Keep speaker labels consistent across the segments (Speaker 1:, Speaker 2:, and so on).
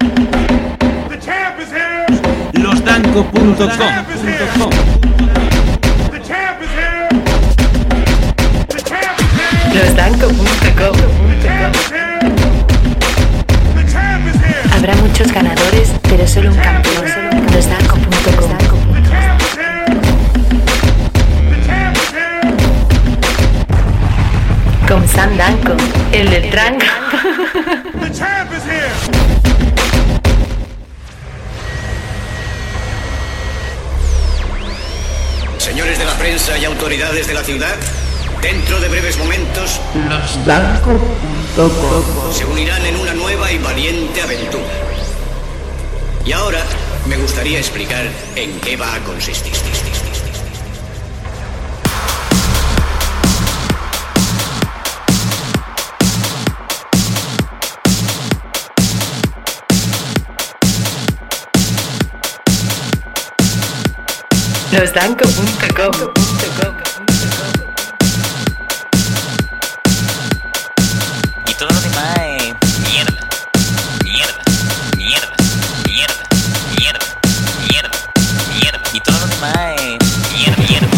Speaker 1: Losdanco.com.
Speaker 2: Losdanco.com. Habrá muchos ganadores, pero solo un campeón. Losdanco.com. Con Sam Danco, el del tranco.
Speaker 3: Señores de la prensa y autoridades de la ciudad, dentro de breves momentos,
Speaker 4: Losdanco.com
Speaker 3: se unirán en una nueva y valiente aventura. Y ahora me gustaría explicar en qué va a consistir.
Speaker 2: Losdanco.com.
Speaker 5: Y todo lo demás es mierda. Y todo lo demás es mierda.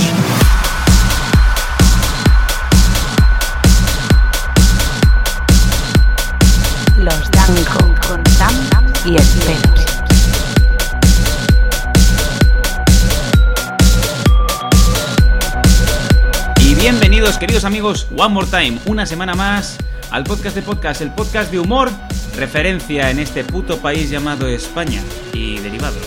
Speaker 2: Losdanco con Sam y el Pelos.
Speaker 1: Y bienvenidos, queridos amigos, One More Time, una semana más al podcast de podcast, el podcast de humor, referencia en este puto país llamado España y derivados.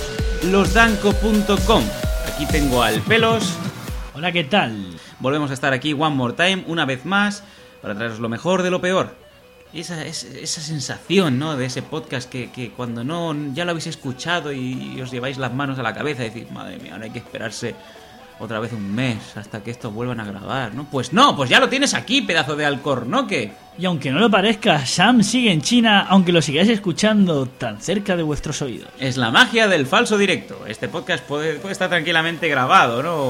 Speaker 1: Losdanco.com. Aquí tengo al Pelos.
Speaker 6: Hola, ¿qué tal?
Speaker 1: Volvemos a estar aquí One More Time, una vez más, para traeros lo mejor de lo peor. Esa sensación, ¿no?, de ese podcast que cuando no ya lo habéis escuchado y os lleváis las manos a la cabeza y decís, madre mía, ahora hay que esperarse otra vez un mes hasta que esto vuelvan a grabar, ¿no? Pues no, pues ya lo tienes aquí, pedazo de alcornoque.
Speaker 6: Y aunque no lo parezca, Sam sigue en China, aunque lo sigáis escuchando tan cerca de vuestros oídos.
Speaker 1: Es la magia del falso directo. Este podcast puede estar tranquilamente grabado, ¿no?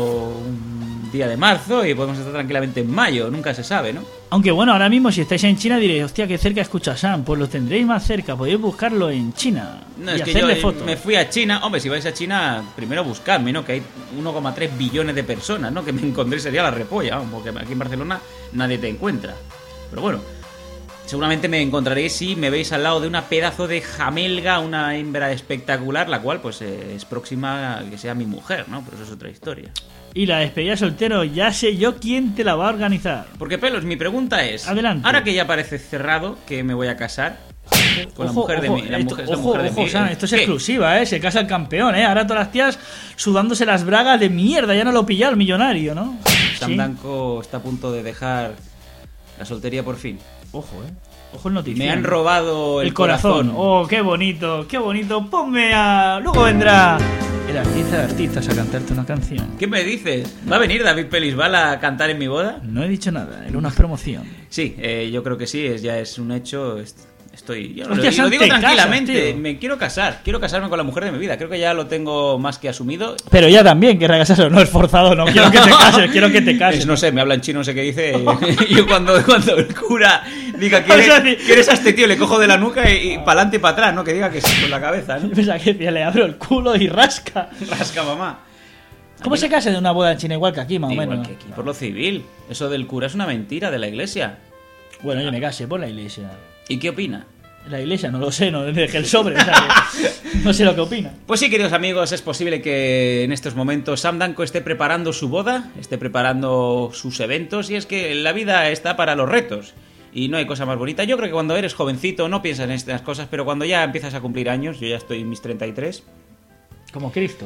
Speaker 1: Un día de marzo y podemos estar tranquilamente en mayo, nunca se sabe, ¿no?
Speaker 6: Aunque bueno, ahora mismo si estáis en China diréis, hostia, qué cerca escucha Sam. Pues lo tendréis más cerca, podéis buscarlo en China
Speaker 1: No,
Speaker 6: y
Speaker 1: es que
Speaker 6: hacerle
Speaker 1: yo
Speaker 6: fotos.
Speaker 1: me fui a China. Hombre, si vais a China, primero buscadme, ¿no? Que hay 1,3 billones de personas, ¿no? Que me encontré sería la repolla, ¿no? Porque aquí en Barcelona nadie te encuentra. Pero bueno, seguramente me encontraréis si me veis al lado de una pedazo de jamelga, una hembra espectacular, la cual pues es próxima a que sea mi mujer, ¿no? Pero eso es otra historia.
Speaker 6: Y la despedida soltero, ya sé yo quién te la va a organizar.
Speaker 1: Porque, Pelos, mi pregunta es...
Speaker 6: Adelante.
Speaker 1: Ahora que ya parece cerrado que me voy a casar con la mujer de mi... La mujer, es la
Speaker 6: Ojo,
Speaker 1: mujer de
Speaker 6: ojo,
Speaker 1: mi...
Speaker 6: Sam, esto es
Speaker 1: ¿Qué?
Speaker 6: exclusiva, se casa el campeón, Ahora todas las tías sudándose las bragas de mierda, ya no lo pilla el millonario, ¿no?
Speaker 1: Sam
Speaker 6: Sí.
Speaker 1: Danco está a punto de dejar la soltería por fin.
Speaker 6: Ojo, Ojo el noticia.
Speaker 1: Me han robado
Speaker 6: el corazón. Oh, qué bonito, qué bonito. Ponme a... Luego vendrá el artista de artistas a cantarte una canción.
Speaker 1: ¿Qué me dices? ¿Va a venir David Pelisbal a cantar en mi boda?
Speaker 6: No he dicho nada, era una promoción.
Speaker 1: Sí, yo creo que sí, ya es un hecho. Estoy... Yo
Speaker 6: Hostia,
Speaker 1: lo
Speaker 6: Sam,
Speaker 1: digo
Speaker 6: te
Speaker 1: tranquilamente,
Speaker 6: casas, tío.
Speaker 1: me quiero casar. Quiero casarme con la mujer de mi vida. Creo que ya lo tengo más que asumido.
Speaker 6: Pero ya también, que casarse, no es forzado, no quiero que te cases, quiero que te cases.
Speaker 1: No sé, me habla en chino, no sé qué dice. Yo cuando el cura diga
Speaker 6: O sea,
Speaker 1: ¿quieres a este tío? Le cojo de la nuca y para adelante y para atrás, ¿no? Que diga que sí con la cabeza, ¿no?
Speaker 6: Yo pensaba que decía, le abro el culo y rasca.
Speaker 1: Rasca, mamá.
Speaker 6: ¿Cómo se casa de una boda en China? Igual que aquí, más o
Speaker 1: Igual
Speaker 6: menos.
Speaker 1: que aquí, por lo civil. Eso del cura es una mentira de la iglesia.
Speaker 6: Bueno, yo me casé por la iglesia.
Speaker 1: ¿Y qué opina?
Speaker 6: La iglesia, no lo sé, no dejé el sobre, o sea, que no sé lo que opina.
Speaker 1: Pues sí, queridos amigos, es posible que en estos momentos Sam Danco esté preparando su boda, esté preparando sus eventos, y es que la vida está para los retos. Y no hay cosa más bonita. Yo creo que cuando eres jovencito no piensas en estas cosas, pero cuando ya empiezas a cumplir años, yo ya estoy en mis 33,
Speaker 6: Como Cristo.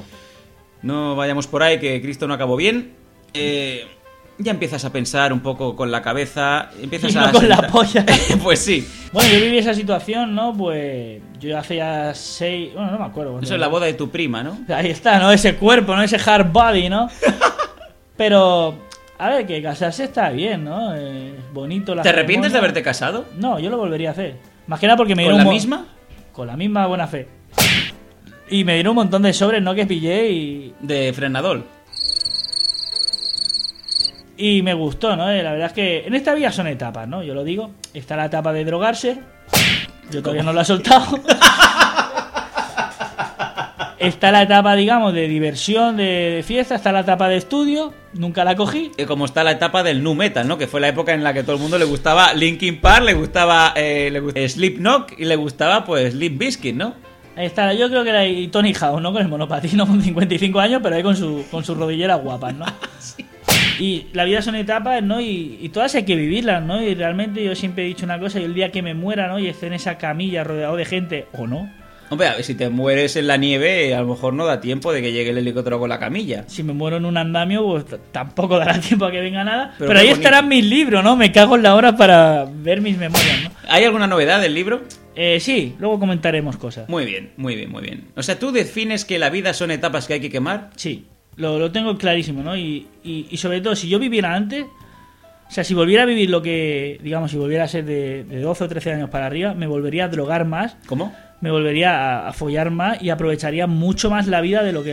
Speaker 1: no vayamos por ahí que Cristo no acabó bien, ya empiezas a pensar un poco con la cabeza, empiezas
Speaker 6: Y no
Speaker 1: a...
Speaker 6: con la polla.
Speaker 1: Pues sí,
Speaker 6: Bueno, yo viví esa situación, ¿no? Pues yo hace ya 6... Bueno, no me acuerdo.
Speaker 1: eso es la boda de tu prima, ¿no?
Speaker 6: Ahí está, ¿no? Ese cuerpo, ¿no? Ese hard body, ¿no? Pero, a ver, que casarse está bien, ¿no? Es bonito la
Speaker 1: ¿Te arrepientes de
Speaker 6: ceremonia.
Speaker 1: haberte casado?
Speaker 6: No, yo lo volvería a hacer. Más que nada porque me
Speaker 1: ¿Con
Speaker 6: dieron...
Speaker 1: la
Speaker 6: un mo-
Speaker 1: misma?
Speaker 6: Con la misma buena fe. Y me dieron un montón de sobres, ¿no? Que pillé
Speaker 1: De Frenadol.
Speaker 6: y me gustó, ¿no? La verdad es que en esta vida son etapas, ¿no? Yo lo digo. Está la etapa de drogarse. Yo todavía no la he soltado. Está la etapa, digamos, de diversión, de fiesta, está la etapa de estudio, nunca la cogí.
Speaker 1: Como está la etapa del nu metal, ¿no? Que fue la época en la que todo el mundo le gustaba Linkin Park, le gustaba Slipknot y le gustaba, pues, Limp Bizkit, ¿no?
Speaker 6: Ahí está, yo creo que era ahí Tony Hawk, ¿no? Con el monopatino, con 55 años, pero ahí con sus rodilleras guapas, ¿no? Sí. Y la vida son etapas, ¿no? Y todas hay que vivirlas, ¿no? Y realmente yo siempre he dicho una cosa, y el día que me muera, ¿no? Y esté en esa camilla rodeado de gente, o no.
Speaker 1: Hombre, a ver, si te mueres en la nieve, a lo mejor no da tiempo de que llegue el helicóptero con la camilla.
Speaker 6: Si me muero en un andamio, pues tampoco dará tiempo a que venga nada.
Speaker 1: Pero
Speaker 6: ahí
Speaker 1: bonito.
Speaker 6: estarán mis libros, ¿no? Me cago en la hora para ver mis memorias, ¿no?
Speaker 1: ¿Hay alguna novedad del libro?
Speaker 6: Sí, luego comentaremos cosas.
Speaker 1: Muy bien, muy bien, muy bien. O sea, ¿tú defines que la vida son etapas que hay que quemar?
Speaker 6: Sí, lo tengo clarísimo, ¿no? Y sobre todo, si yo viviera antes, o sea, si volviera a vivir lo que, digamos, si volviera a ser de 12 o 13 años para arriba, me volvería a drogar más.
Speaker 1: ¿Cómo?
Speaker 6: Me volvería a follar más y aprovecharía mucho más la vida de lo que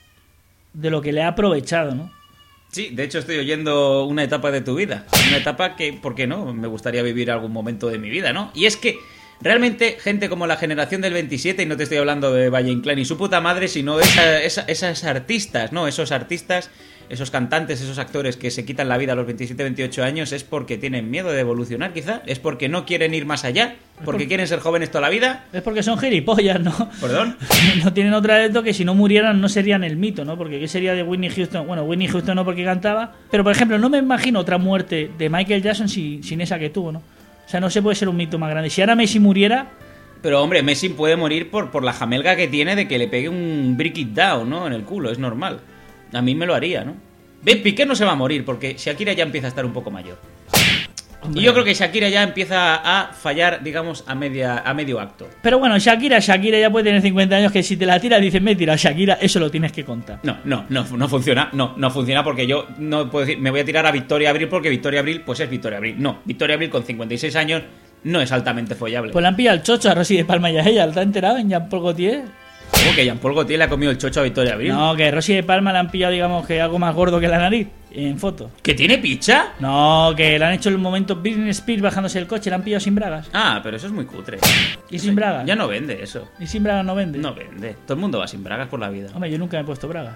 Speaker 6: le he aprovechado, ¿no?
Speaker 1: Sí, de hecho estoy oyendo una etapa de tu vida. Una etapa que, ¿por qué no? Me gustaría vivir algún momento de mi vida, ¿no? Y es que realmente gente como la generación del 27, y no te estoy hablando de Valle Inclán y su puta madre, sino esas artistas, ¿no? Esos artistas, esos cantantes, esos actores que se quitan la vida a los 27, 28 años, es porque tienen miedo de evolucionar, quizá. Es porque no quieren ir más allá, porque quieren ser jóvenes toda la vida.
Speaker 6: Es porque son gilipollas, ¿no?
Speaker 1: ¿Perdón?
Speaker 6: No tienen otra de que si no murieran no serían el mito, ¿no? Porque ¿qué sería de Whitney Houston? Bueno, Whitney Houston no porque cantaba, pero por ejemplo, no me imagino otra muerte de Michael Jackson sin esa que tuvo, ¿no? O sea, no se puede ser un mito más grande. Si ahora Messi muriera...
Speaker 1: Pero hombre, Messi puede morir por la jamelga que tiene de que le pegue un break it down, ¿no? En el culo, es normal. A mí me lo haría, ¿no? Piqué no se va a morir porque Shakira ya empieza a estar un poco mayor.
Speaker 6: Hombre.
Speaker 1: Y yo creo que Shakira ya empieza a fallar, digamos, a medio acto.
Speaker 6: Pero bueno, Shakira ya puede tener 50 años, que si te la tiras dices, me tira Shakira, eso lo tienes que contar.
Speaker 1: No funciona. No funciona porque yo no puedo decir, me voy a tirar a Victoria Abril porque Victoria Abril, pues es Victoria Abril. No, Victoria Abril con 56 años no es altamente follable.
Speaker 6: Pues le han pillado el chocho a Rosy de Palma y a ella, ¿te has enterado? En Jean-Paul Gaultier.
Speaker 1: ¿Cómo que Jean-Paul Gaultier le ha comido el chocho a Victoria Abril?
Speaker 6: No, que Rosy de Palma le han pillado, digamos, que algo más gordo que la nariz en foto.
Speaker 1: ¿Que tiene picha?
Speaker 6: No, que le han hecho el momento Britney Spears bajándose el coche, le han pillado sin bragas.
Speaker 1: Ah, pero eso es muy cutre.
Speaker 6: ¿Y sin bragas?
Speaker 1: Ya no vende eso.
Speaker 6: ¿Y sin bragas no vende?
Speaker 1: No vende. Todo el mundo va sin bragas por la vida.
Speaker 6: Hombre, yo nunca me he puesto bragas.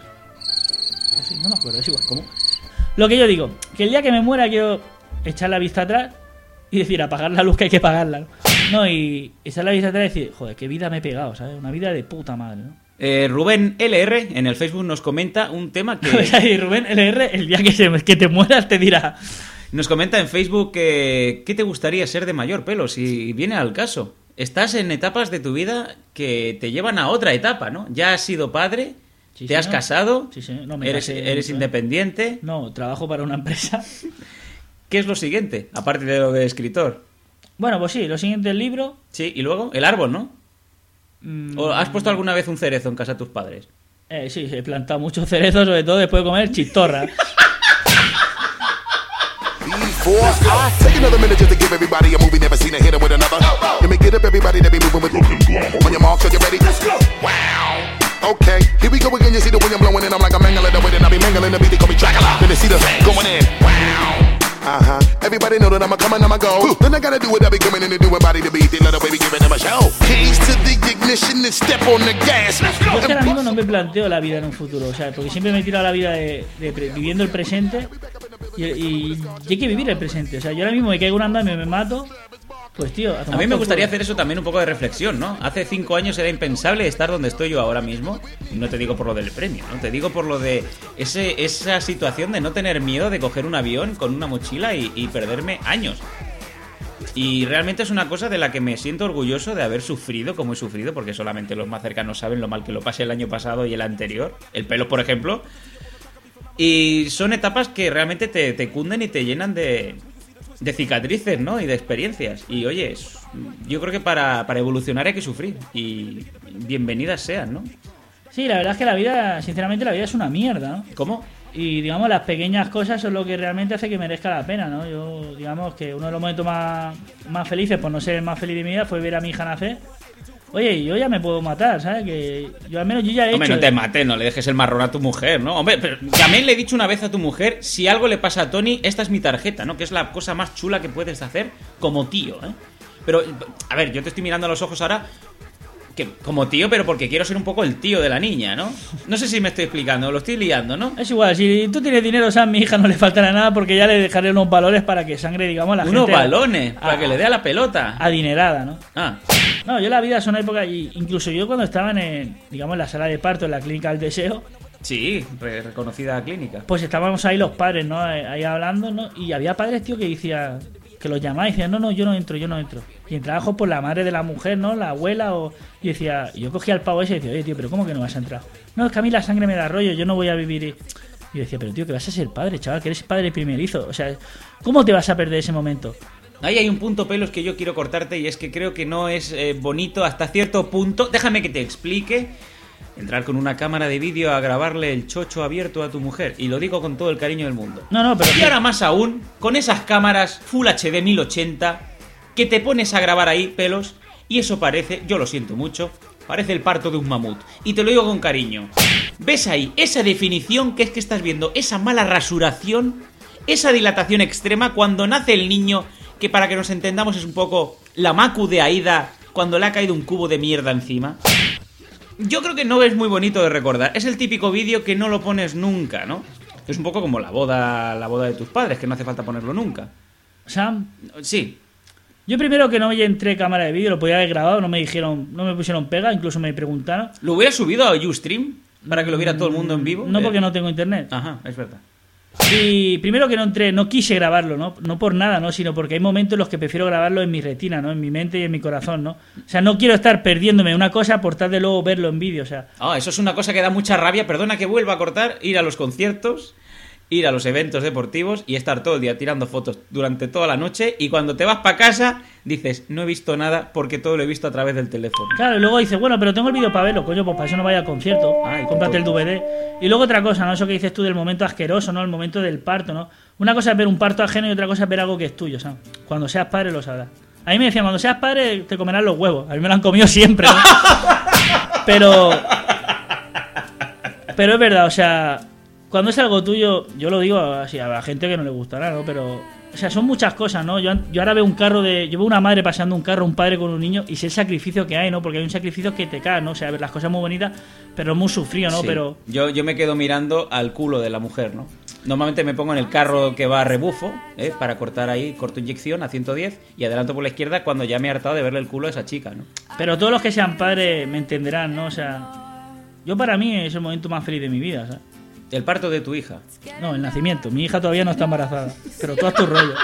Speaker 6: Sí, no me acuerdo, es igual. ¿Cómo? Lo que yo digo, que el día que me muera quiero echar la vista atrás y decir, apagar la luz que hay que pagarla, ¿no? No, y echar la vista atrás y decir, joder, qué vida me he pegado, ¿sabes? Una vida de puta madre, ¿no?
Speaker 1: Rubén LR en el Facebook nos comenta un tema que...
Speaker 6: Y Rubén LR, el día que te mueras te dirá...
Speaker 1: Nos comenta en Facebook que ¿qué te gustaría ser de mayor, Pelo? Si viene al caso. Estás en etapas de tu vida que te llevan a otra etapa, ¿no? Ya has sido padre,
Speaker 6: Sí,
Speaker 1: te has casado,
Speaker 6: Sí, sí, no me
Speaker 1: eres
Speaker 6: casé, ¿no?
Speaker 1: independiente.
Speaker 6: No, trabajo para una empresa.
Speaker 1: ¿Qué es lo siguiente? Aparte de lo de escritor.
Speaker 6: Bueno, pues sí, lo siguiente el libro.
Speaker 1: Sí, y luego el árbol, ¿no? ¿O has puesto alguna vez un cerezo en casa de tus padres?
Speaker 6: Sí, he plantado muchos cerezos, sobre todo después de comer chistorra.
Speaker 4: Take another minute just to give everybody a movie never seen a hitter with another. Let me get up everybody that be moving with. On your mark, so you ready? Let's go. Wow. Okay, here we go again. You see the wind blowing in. I'm like a mangling the wind and I be mangling the beat. They call me Dracula. Then they see the going in. Wow. Everybody know that I'm a coming, I'm a go. Then I gotta do what I be coming in and doing body to beat. They let the baby giving them a show. Keys to the ignition and step on the gas. Let's
Speaker 6: Yo
Speaker 4: go.
Speaker 6: es que ahora mismo no me planteo la vida en un futuro, o sea, porque siempre me he tirado la vida viviendo el presente y hay que vivir el presente. O sea, yo ahora mismo me caigo un andamio y me mato, pues tío,
Speaker 1: A mí me gustaría hacer eso también, un poco de reflexión, ¿no? Hace 5 años era impensable estar donde estoy yo ahora mismo. Y no te digo por lo del premio, ¿no? Te digo por lo de esa situación de no tener miedo de coger un avión con una mochila y perderme años. Y realmente es una cosa de la que me siento orgulloso de haber sufrido como he sufrido, porque solamente los más cercanos saben lo mal que lo pasé el año pasado y el anterior. El pelo, por ejemplo. Y son etapas que realmente te cunden y te llenan de cicatrices, ¿no? Y de experiencias. Y oye, yo creo que para evolucionar hay que sufrir. Y bienvenidas sean, ¿no?
Speaker 6: Sí, la verdad es que la vida, sinceramente, la vida es una mierda, ¿no?
Speaker 1: ¿Cómo?
Speaker 6: Y digamos, las pequeñas cosas son lo que realmente hace que merezca la pena, ¿no? Yo, digamos que uno de los momentos más felices, por no ser el más feliz de mi vida, fue ver a mi hija nacer. Oye, yo ya me puedo matar, ¿sabes? Que yo al menos yo ya he
Speaker 1: Hombre,
Speaker 6: hecho...
Speaker 1: no te mates, no le dejes el marrón a tu mujer, ¿no? Hombre, pero también le he dicho una vez a tu mujer, si algo le pasa a Tony, esta es mi tarjeta, ¿no? Que es la cosa más chula que puedes hacer como tío, ¿eh? Pero, a ver, yo te estoy mirando a los ojos ahora. Que como tío, pero porque quiero ser un poco el tío de la niña, ¿no? No sé si me estoy explicando, lo estoy liando, ¿no?
Speaker 6: Es igual, si tú tienes dinero, Sam, mi hija no le faltará nada porque ya le dejaré unos balones para que sangre, digamos, la gente...
Speaker 1: Unos balones, para que le dé a la pelota.
Speaker 6: Adinerada, ¿no?
Speaker 1: Ah,
Speaker 6: No, yo la vida son épocas... Incluso yo cuando estaba digamos, en la sala de parto, en la clínica del deseo,
Speaker 1: sí, reconocida clínica.
Speaker 6: pues estábamos ahí los padres, ¿no? Ahí hablando, ¿no? Y había padres, tío, que decían... Que los llamaban y decían, no, yo no entro. Y entraba por la madre de la mujer, ¿no? La abuela y decía... Y yo cogía el pavo ese y decía, oye, tío, ¿pero cómo que no vas a entrar? No, es que a mí la sangre me da rollo, yo no voy a vivir... Y yo decía, pero tío, que vas a ser padre, chaval, que eres padre primerizo. O sea, ¿cómo te vas a perder ese momento?
Speaker 1: Ahí hay un punto, Pelos, que yo quiero cortarte y es que creo que no es bonito hasta cierto punto. Déjame que te explique. Entrar con una cámara de vídeo a grabarle el chocho abierto a tu mujer. Y lo digo con todo el cariño del mundo.
Speaker 6: No, pero...
Speaker 1: Y ahora más aún, con esas cámaras Full HD 1080, que te pones a grabar ahí, Pelos, y eso parece, yo lo siento mucho, parece el parto de un mamut. Y te lo digo con cariño. ¿Ves ahí esa definición que es que estás viendo? Esa mala rasuración, esa dilatación extrema cuando nace el niño, que para que nos entendamos es un poco la Macu de Aida cuando le ha caído un cubo de mierda encima. Yo creo que no es muy bonito de recordar. Es el típico vídeo que no lo pones nunca, ¿no? Es un poco como la boda de tus padres, que no hace falta ponerlo nunca.
Speaker 6: Sam,
Speaker 1: Sí.
Speaker 6: yo primero que no entré cámara de vídeo, lo podía haber grabado, no me pusieron pega, incluso me preguntaron.
Speaker 1: ¿Lo hubiera subido a Ustream para que lo viera todo el mundo en vivo?
Speaker 6: No, porque no tengo internet.
Speaker 1: Ajá, es verdad.
Speaker 6: Y primero que no quise grabarlo, ¿no? No por nada, ¿no? Sino porque hay momentos en los que prefiero grabarlo en mi retina, ¿no? En mi mente y en mi corazón, ¿no? O sea, no quiero estar perdiéndome una cosa por tal de luego verlo en vídeo, o sea...
Speaker 1: Ah, eso es una cosa que da mucha rabia, perdona que vuelva a cortar, ir a los conciertos, ir a los eventos deportivos y estar todo el día tirando fotos durante toda la noche y cuando te vas para casa dices, no he visto nada porque todo lo he visto a través del teléfono.
Speaker 6: Claro, y luego dices, bueno, pero tengo el vídeo para verlo, coño, pues para eso no vaya al concierto,
Speaker 1: Ay,
Speaker 6: cómprate el DVD. Y luego otra cosa, ¿no? Eso que dices tú del momento asqueroso, ¿no? El momento del parto, ¿no? Una cosa es ver un parto ajeno y otra cosa es ver algo que es tuyo, ¿sabes? Cuando seas padre lo sabrás. A mí me decían, cuando seas padre te comerás los huevos. A mí me lo han comido siempre, ¿no? Pero es verdad, o sea, cuando es algo tuyo, yo lo digo así a la gente que no le gustará, ¿no? Pero, o sea, son muchas cosas, ¿no? Yo ahora veo yo veo una madre paseando un carro, un padre con un niño, y sé el sacrificio que hay, ¿no? Porque hay un sacrificio que te cae, ¿no? O sea, ver las cosas muy bonitas, pero muy sufrido, ¿no?
Speaker 1: Sí.
Speaker 6: Pero
Speaker 1: Yo me quedo mirando al culo de la mujer, ¿no? Normalmente me pongo en el carro que va a rebufo, para cortar ahí, corto inyección a 110 y adelanto por la izquierda cuando ya me he hartado de verle el culo a esa chica, ¿no?
Speaker 6: Pero todos los que sean padres me entenderán, ¿no? O sea, yo para mí es el momento más feliz de mi vida, ¿sabes?
Speaker 1: El parto de tu hija.
Speaker 6: No, el nacimiento. Mi hija todavía no está embarazada, pero tú haz tu rollo.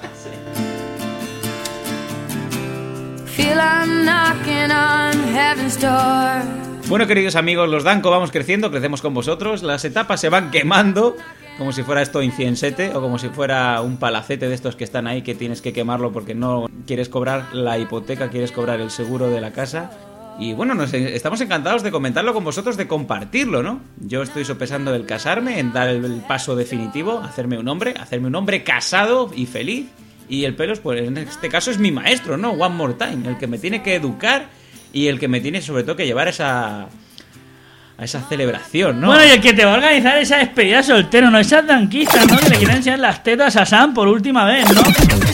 Speaker 7: Feel I'm knocking on heaven's door.
Speaker 1: Bueno, queridos amigos, los Danco vamos creciendo, crecemos con vosotros, las etapas se van quemando, como si fuera esto incensete o como si fuera un palacete de estos que están ahí que tienes que quemarlo porque no quieres cobrar la hipoteca, quieres cobrar el seguro de la casa. Y bueno, estamos encantados de comentarlo con vosotros, de compartirlo, ¿no? Yo estoy sopesando el casarme, en dar el paso definitivo, hacerme un hombre casado y feliz. Y el Pelos, pues en este caso es mi maestro, ¿no? One More Time, el que me tiene que educar y el que me tiene sobre todo que llevar a esa celebración, ¿no?
Speaker 6: Bueno, y el que te va a organizar esa despedida soltero, ¿no? Esas danquistas, ¿no? Que le quieren enseñar las tetas a Sam por última vez, ¿no?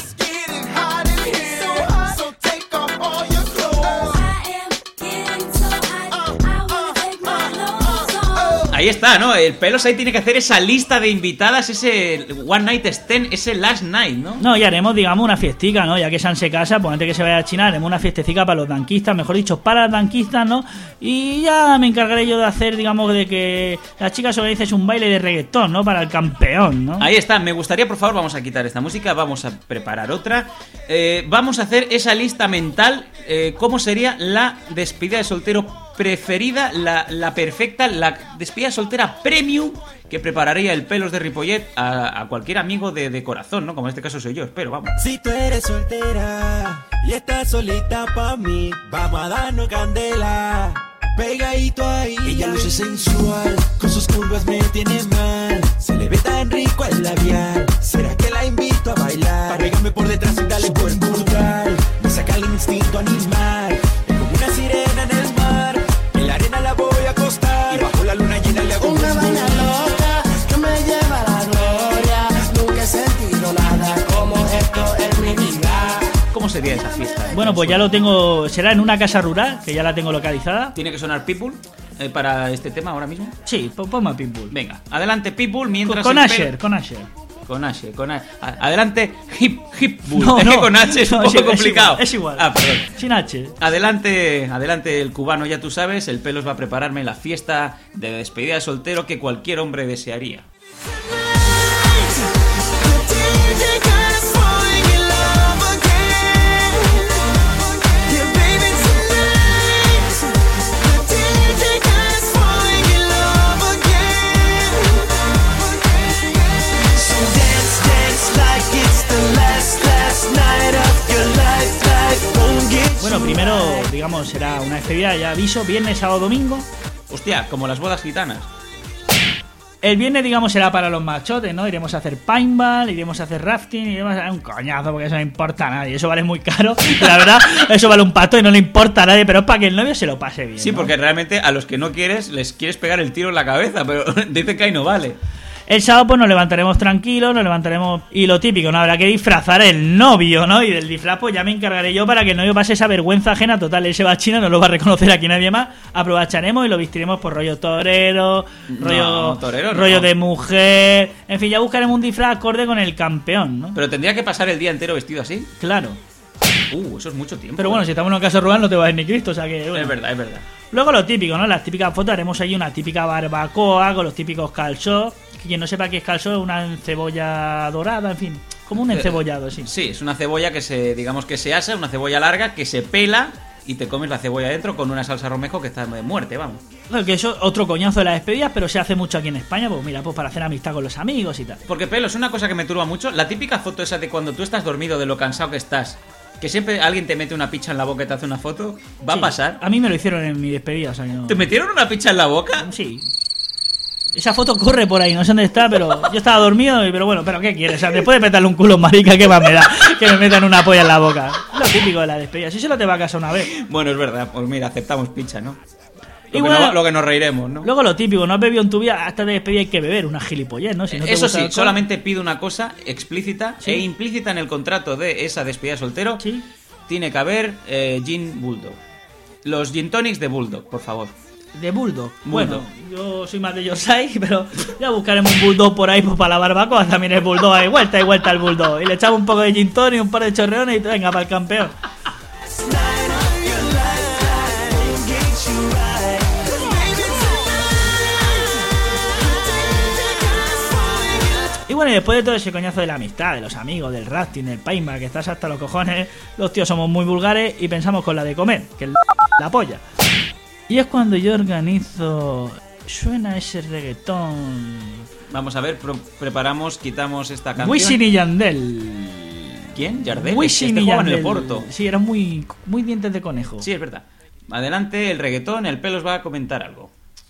Speaker 1: Ahí está, ¿no? El Pelos ahí tiene que hacer esa lista de invitadas, ese One Night Stand, ese Last Night, ¿no?
Speaker 6: No, y haremos, digamos, una fiestica, ¿no? Ya que Sam se casa, pues antes que se vaya a China, haremos una fiestecica para los danquistas, mejor dicho, para las danquistas, ¿no? Y ya me encargaré yo de hacer, digamos, de que las chicas organicen un baile de reggaetón, ¿no? Para el campeón, ¿no?
Speaker 1: Ahí está, me gustaría, por favor, vamos a quitar esta música, vamos a preparar otra. Vamos a hacer esa lista mental, cómo sería la despedida de soltero preferida, la perfecta, la despedida soltera premium que prepararía el Pelos de Ripollet a cualquier amigo de corazón, ¿no? Como en este caso soy yo, espero, vamos.
Speaker 8: Si tú eres soltera y estás solita pa' mí, vamos a darnos candela. Pegadito ahí, ella luce sensual, con sus curvas me tiene mal. Se le ve tan rico el labial, ¿será que la invito a bailar? Para pegarme por detrás y darle por brutal. Me saca el instinto animal, es como una sirena en el mar. En la arena la voy a acostar y bajo la luna llena le hago
Speaker 9: una vaina loca que me lleva a la gloria. Nunca he sentido nada como esto en mi vida.
Speaker 1: ¿Cómo sería esa fiesta?
Speaker 6: Bueno, pues ya lo tengo. Será en una casa rural, que ya la tengo localizada.
Speaker 1: ¿Tiene que sonar Pitbull para este tema ahora mismo?
Speaker 6: Sí, ponme a Pitbull.
Speaker 1: Venga, adelante Pitbull mientras...
Speaker 6: Con
Speaker 1: el
Speaker 6: Asher,
Speaker 1: pelo-
Speaker 6: con Asher.
Speaker 1: Con Asher. Adelante Hip Bull.
Speaker 6: No,
Speaker 1: Es que
Speaker 6: no.
Speaker 1: con H es un
Speaker 6: No,
Speaker 1: poco
Speaker 6: es
Speaker 1: complicado.
Speaker 6: Es igual.
Speaker 1: Ah, perdón.
Speaker 6: Sin H.
Speaker 1: Adelante el cubano, ya tú sabes, el Pelos va a prepararme la fiesta de despedida de soltero que cualquier hombre desearía.
Speaker 6: Bueno, primero, digamos, será una despedida, ya aviso, viernes, sábado, domingo.
Speaker 1: Hostia, como las bodas gitanas.
Speaker 6: El viernes, digamos, será para los machotes, ¿no? Iremos a hacer paintball, iremos a hacer rafting, iremos a hacer un coñazo porque eso no importa a nadie. Eso vale muy caro. La verdad, eso vale un pato y no le importa a nadie, pero es para que el novio se lo pase bien.
Speaker 1: Sí,
Speaker 6: ¿no?
Speaker 1: porque realmente a los que no quieres les quieres pegar el tiro en la cabeza, pero dicen que ahí no vale.
Speaker 6: El sábado pues nos levantaremos tranquilos, nos levantaremos y lo típico, ¿no? Habrá que disfrazar el novio, ¿no? Y del disfraz pues ya me encargaré yo para que el novio pase esa vergüenza ajena total. Él se va a China, no lo va a reconocer aquí nadie más. Aprovecharemos y lo vestiremos por rollo torero, rollo de mujer. En fin, ya buscaremos un disfraz acorde con el campeón, ¿no?
Speaker 1: Pero tendría que pasar el día entero vestido así.
Speaker 6: Claro.
Speaker 1: Eso es mucho tiempo.
Speaker 6: Pero bueno, si estamos en una casa rural no te va a ver ni Cristo, o sea que... Bueno.
Speaker 1: Es verdad, es verdad.
Speaker 6: Luego lo típico, ¿no? Las típicas fotos, haremos ahí una típica barbacoa con los típicos calzós. Quien no sepa qué es calzó, una cebolla dorada, en fin, como un encebollado, sí.
Speaker 1: Sí, es una cebolla que digamos que se asa, una cebolla larga que se pela y te comes la cebolla dentro con una salsa romejo que está de muerte, vamos.
Speaker 6: Bueno, que eso otro coñazo de las despedidas, pero se hace mucho aquí en España, pues mira, pues para hacer amistad con los amigos y tal.
Speaker 1: Porque Pelo, es una cosa que me turba mucho, la típica foto esa de cuando tú estás dormido de lo cansado que estás, que siempre alguien te mete una picha en la boca y te hace una foto, ¿va a pasar?
Speaker 6: A mí me lo hicieron en mi despedida, o sea que no...
Speaker 1: ¿Te metieron una picha en la boca?
Speaker 6: Sí. Esa foto corre por ahí, no sé dónde está, pero yo estaba dormido, pero bueno, ¿pero qué quieres? O sea, después de meterle un culo marica, ¿qué más me da? Que me metan una polla en la boca. Lo típico de la despedida, si solo te va a casa una vez.
Speaker 1: Bueno, es verdad, pues mira, aceptamos picha, ¿no?
Speaker 6: Y bueno,
Speaker 1: Lo que nos reiremos, ¿no?
Speaker 6: Luego lo típico, no has bebido en tu vida, hasta de despedida hay que beber, una gilipollez, ¿no? Si no te
Speaker 1: Eso
Speaker 6: gusta
Speaker 1: sí,
Speaker 6: el alcohol.
Speaker 1: solamente pido una cosa explícita
Speaker 6: ¿Sí?
Speaker 1: e implícita en el contrato de esa despedida soltero.
Speaker 6: Sí.
Speaker 1: Tiene que haber gin bulldog. Los gin tonics de bulldog, por favor.
Speaker 6: De bulldog.
Speaker 1: Bulldog.
Speaker 6: Bueno, yo soy más de Yorkshire, pero ya buscaremos un bulldog por ahí pues, para la barbacoa. También el bulldog, hay vuelta y vuelta al bulldog. Y le echamos un poco de gin tonic, un par de chorreones y venga para el campeón. Y bueno, y después de todo ese coñazo de la amistad, de los amigos, del rafting, del paintball, que estás hasta los cojones, los tíos somos muy vulgares y pensamos con la de comer, que es la polla. Y es cuando yo organizo... Suena ese reggaetón...
Speaker 1: Vamos a ver, preparamos, quitamos esta canción.
Speaker 6: Wisin y Yandel.
Speaker 1: ¿Quién? Yardel.
Speaker 6: Wisin
Speaker 1: este
Speaker 6: y
Speaker 1: jugaba en
Speaker 6: Yandel.
Speaker 1: el Porto.
Speaker 6: Sí, eran muy dientes de conejo.
Speaker 1: Sí, es verdad. Adelante, el reggaetón, el Pelos va a comentar algo.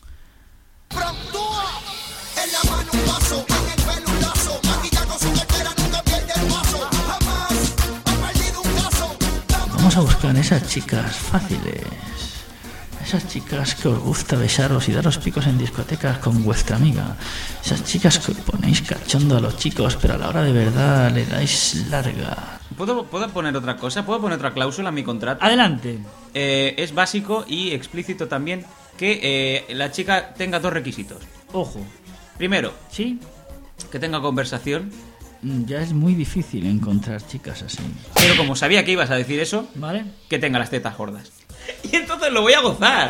Speaker 6: Vamos a buscar esas chicas fáciles. Esas chicas que os gusta besaros y daros picos en discotecas con vuestra amiga. Esas chicas que ponéis cachondo a los chicos, pero a la hora de verdad le dais larga.
Speaker 1: ¿Puedo poner otra cosa? ¿Puedo poner otra cláusula en mi contrato?
Speaker 6: Adelante.
Speaker 1: Es básico y explícito también que la chica tenga dos requisitos.
Speaker 6: Ojo.
Speaker 1: Primero,
Speaker 6: ¿Sí?
Speaker 1: que tenga conversación.
Speaker 6: Ya es muy difícil encontrar chicas así.
Speaker 1: Pero como sabía que ibas a decir eso,
Speaker 6: ¿Vale?
Speaker 1: que tenga las tetas gordas. Y entonces lo voy a gozar.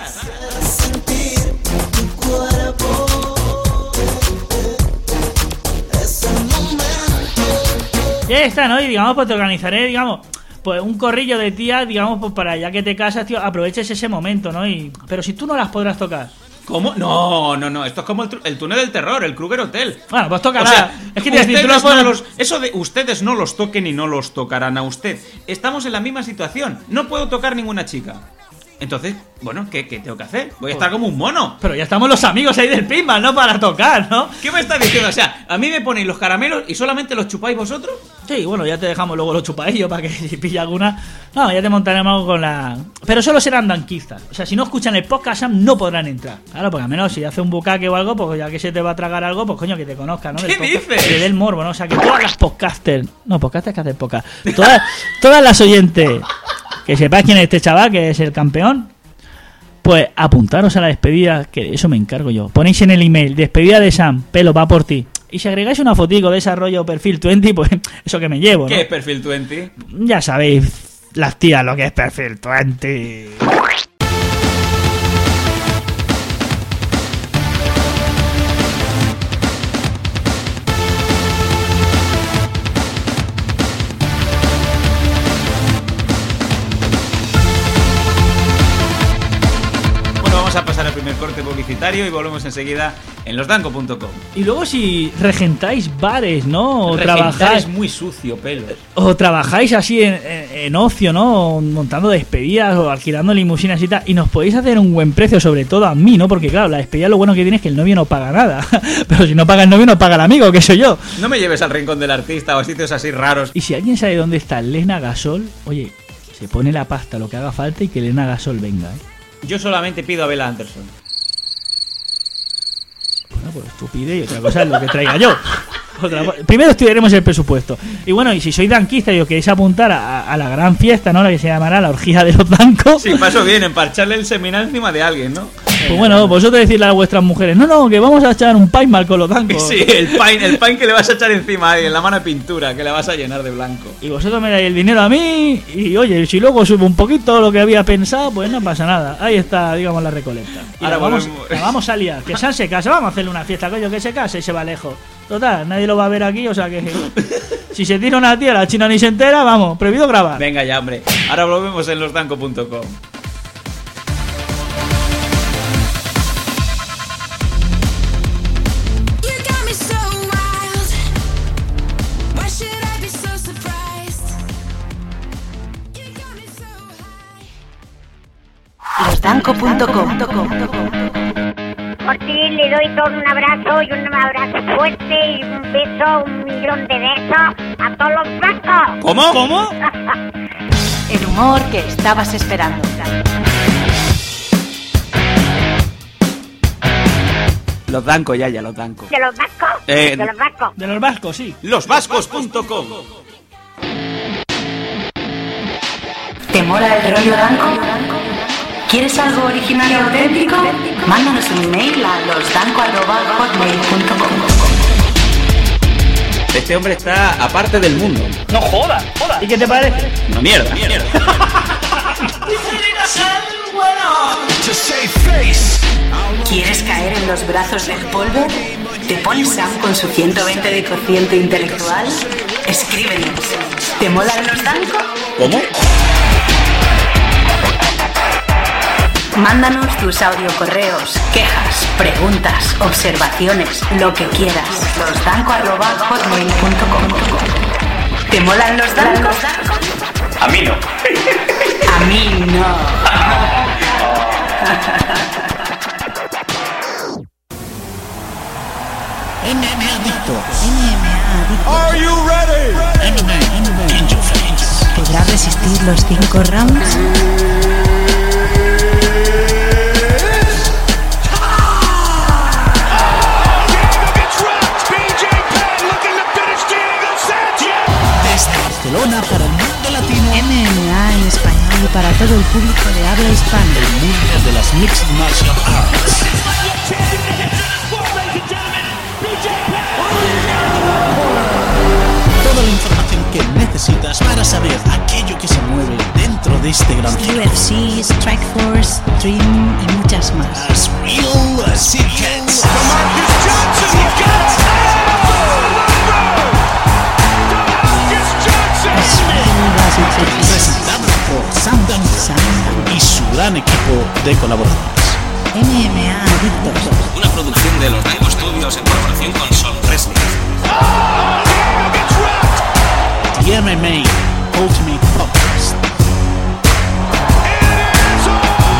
Speaker 6: Y ahí está, ¿no? Y digamos, pues te organizaré, digamos, pues un corrillo de tías, digamos, pues para ya que te casas, tío, aproveches ese momento, ¿no? Pero si tú no las podrás tocar.
Speaker 1: ¿Cómo? No. Esto es como el túnel del terror, el Kruger Hotel.
Speaker 6: Bueno, pues toca
Speaker 1: O
Speaker 6: nada.
Speaker 1: sea,
Speaker 6: Es que tú no
Speaker 1: ustedes
Speaker 6: puedes...
Speaker 1: eso de ustedes no los toquen y no los tocarán a usted. Estamos en la misma situación. No puedo tocar ninguna chica. Entonces, bueno, ¿qué tengo que hacer? Voy a estar como un mono.
Speaker 6: Pero ya estamos los amigos ahí del pinball, ¿no? Para tocar, ¿no?
Speaker 1: ¿Qué me estás diciendo? O sea, a mí me ponéis los caramelos y solamente los chupáis vosotros.
Speaker 6: Sí, bueno, ya te dejamos luego los chupadillos para que si pilla alguna. No, ya te montaremos con la. Pero solo serán danquistas. O sea, si no escuchan el podcast, Sam, no podrán entrar. Claro, porque al menos si hace un bucaque o algo, pues ya que se te va a tragar algo, pues coño, que te conozca, ¿no?
Speaker 1: ¿Qué dices?
Speaker 6: Que dé el morbo, ¿no? O sea, que todas las podcasters. No, podcasters que hacen podcast. Todas las oyentes. Que sepáis quién es este chaval, que es el campeón. Pues apuntaros a la despedida, que eso me encargo yo. Ponéis en el email, despedida de Sam, pelo, va por ti. Y si agregáis una fotico de ese rollo perfil 20, pues eso que me llevo, ¿no?
Speaker 1: ¿Qué es perfil 20?
Speaker 6: Ya sabéis, las tías, lo que es perfil 20.
Speaker 1: Vamos a pasar al primer corte publicitario y volvemos enseguida en losdanco.com.
Speaker 6: Y luego si regentáis bares, ¿no? O
Speaker 1: Regentar
Speaker 6: trabajáis,
Speaker 1: es muy sucio, pelos.
Speaker 6: o trabajáis así en ocio, ¿no? Montando despedidas o alquilando limusinas y tal. Y nos podéis hacer un buen precio, sobre todo a mí, ¿no? Porque claro, la despedida lo bueno que tiene es que el novio no paga nada. Pero si no paga el novio, no paga el amigo, que soy yo.
Speaker 1: No me lleves al rincón del artista o a sitios así raros.
Speaker 6: Y si alguien sabe dónde está Lena Gasol, oye, se pone la pasta, lo que haga falta y que Lena Gasol venga, ¿eh?
Speaker 1: Yo solamente pido a Bella Anderson.
Speaker 6: Bueno, pues tú pide y otra cosa es lo que traiga yo. Primero estudiaremos el presupuesto. Y bueno, y si sois danquistas y os queréis apuntar a la gran fiesta, ¿no? La que se llamará la orgía de los dancos.
Speaker 1: Sí, paso bien, empacharle el seminal encima de alguien, ¿no?
Speaker 6: Pues bueno, vosotros decirle a vuestras mujeres, no, que vamos a echar un paintball con los dancos.
Speaker 1: Sí, el paint que le vas a echar encima a alguien, la mano de pintura, que la vas a llenar de blanco.
Speaker 6: Y vosotros me dais el dinero a mí y oye, si luego sube un poquito lo que había pensado, pues no pasa nada. Ahí está, digamos, la recolecta. Y
Speaker 1: Ahora
Speaker 6: la vamos a liar. Que San se case, vamos a hacerle una fiesta, coño, que se case y se va lejos. Total, nadie lo va a ver aquí, o sea que si se tira una tía, la china ni se entera, vamos, prohibido grabar.
Speaker 1: Venga ya, hombre. Ahora volvemos en losdanco.com.
Speaker 2: Losdanco.com.
Speaker 10: Por ti le doy todo un abrazo y un abrazo fuerte y un beso, 1.000.000 de besos a todos los blancos.
Speaker 1: ¿Cómo?
Speaker 2: El humor que estabas esperando.
Speaker 1: Los Danco, ya, los Danco.
Speaker 10: ¿De los vascos? De los vascos.
Speaker 6: De los vascos, sí.
Speaker 1: Losvascos.com.
Speaker 2: ¿Te mola el rollo danco? ¿Quieres algo original y auténtico? Mándanos un email a losdanco@hotmail.com.
Speaker 1: Este hombre está aparte del mundo.
Speaker 6: No joda. ¿Y qué te parece?
Speaker 1: No, mierda.
Speaker 2: ¿Quieres caer en los brazos del polvo? ¿Te pones Sam con su 120 de cociente intelectual? Escríbenos. ¿Te molan los danco?
Speaker 1: ¿Cómo?
Speaker 2: Mándanos tus audiocorreos, quejas, preguntas, observaciones, lo que quieras. losdanco@hotmail.com. ¿Te molan los dancos?
Speaker 1: A mí no.
Speaker 2: A mí no.
Speaker 8: NM Adictos.
Speaker 9: Are you ready?
Speaker 8: MMA in your face.
Speaker 2: ¿Podrá resistir los 5 rounds?
Speaker 8: Barcelona para el mundo latino.
Speaker 2: MMA en español y para todo el público de habla hispana.
Speaker 8: El mundo de las Mixed Martial Arts. Toda la información que necesitas para saber aquello que se mueve dentro de este gran circo.
Speaker 2: UFC, Strikeforce, Dream y muchas más.
Speaker 8: As real as it gets. Presentado por Sam y su gran equipo de colaboradores.
Speaker 2: MMA Adictos.
Speaker 5: Una producción de Los Danco Studios en colaboración con Sol Wrestling.
Speaker 8: The MMA Ultimate Podcast.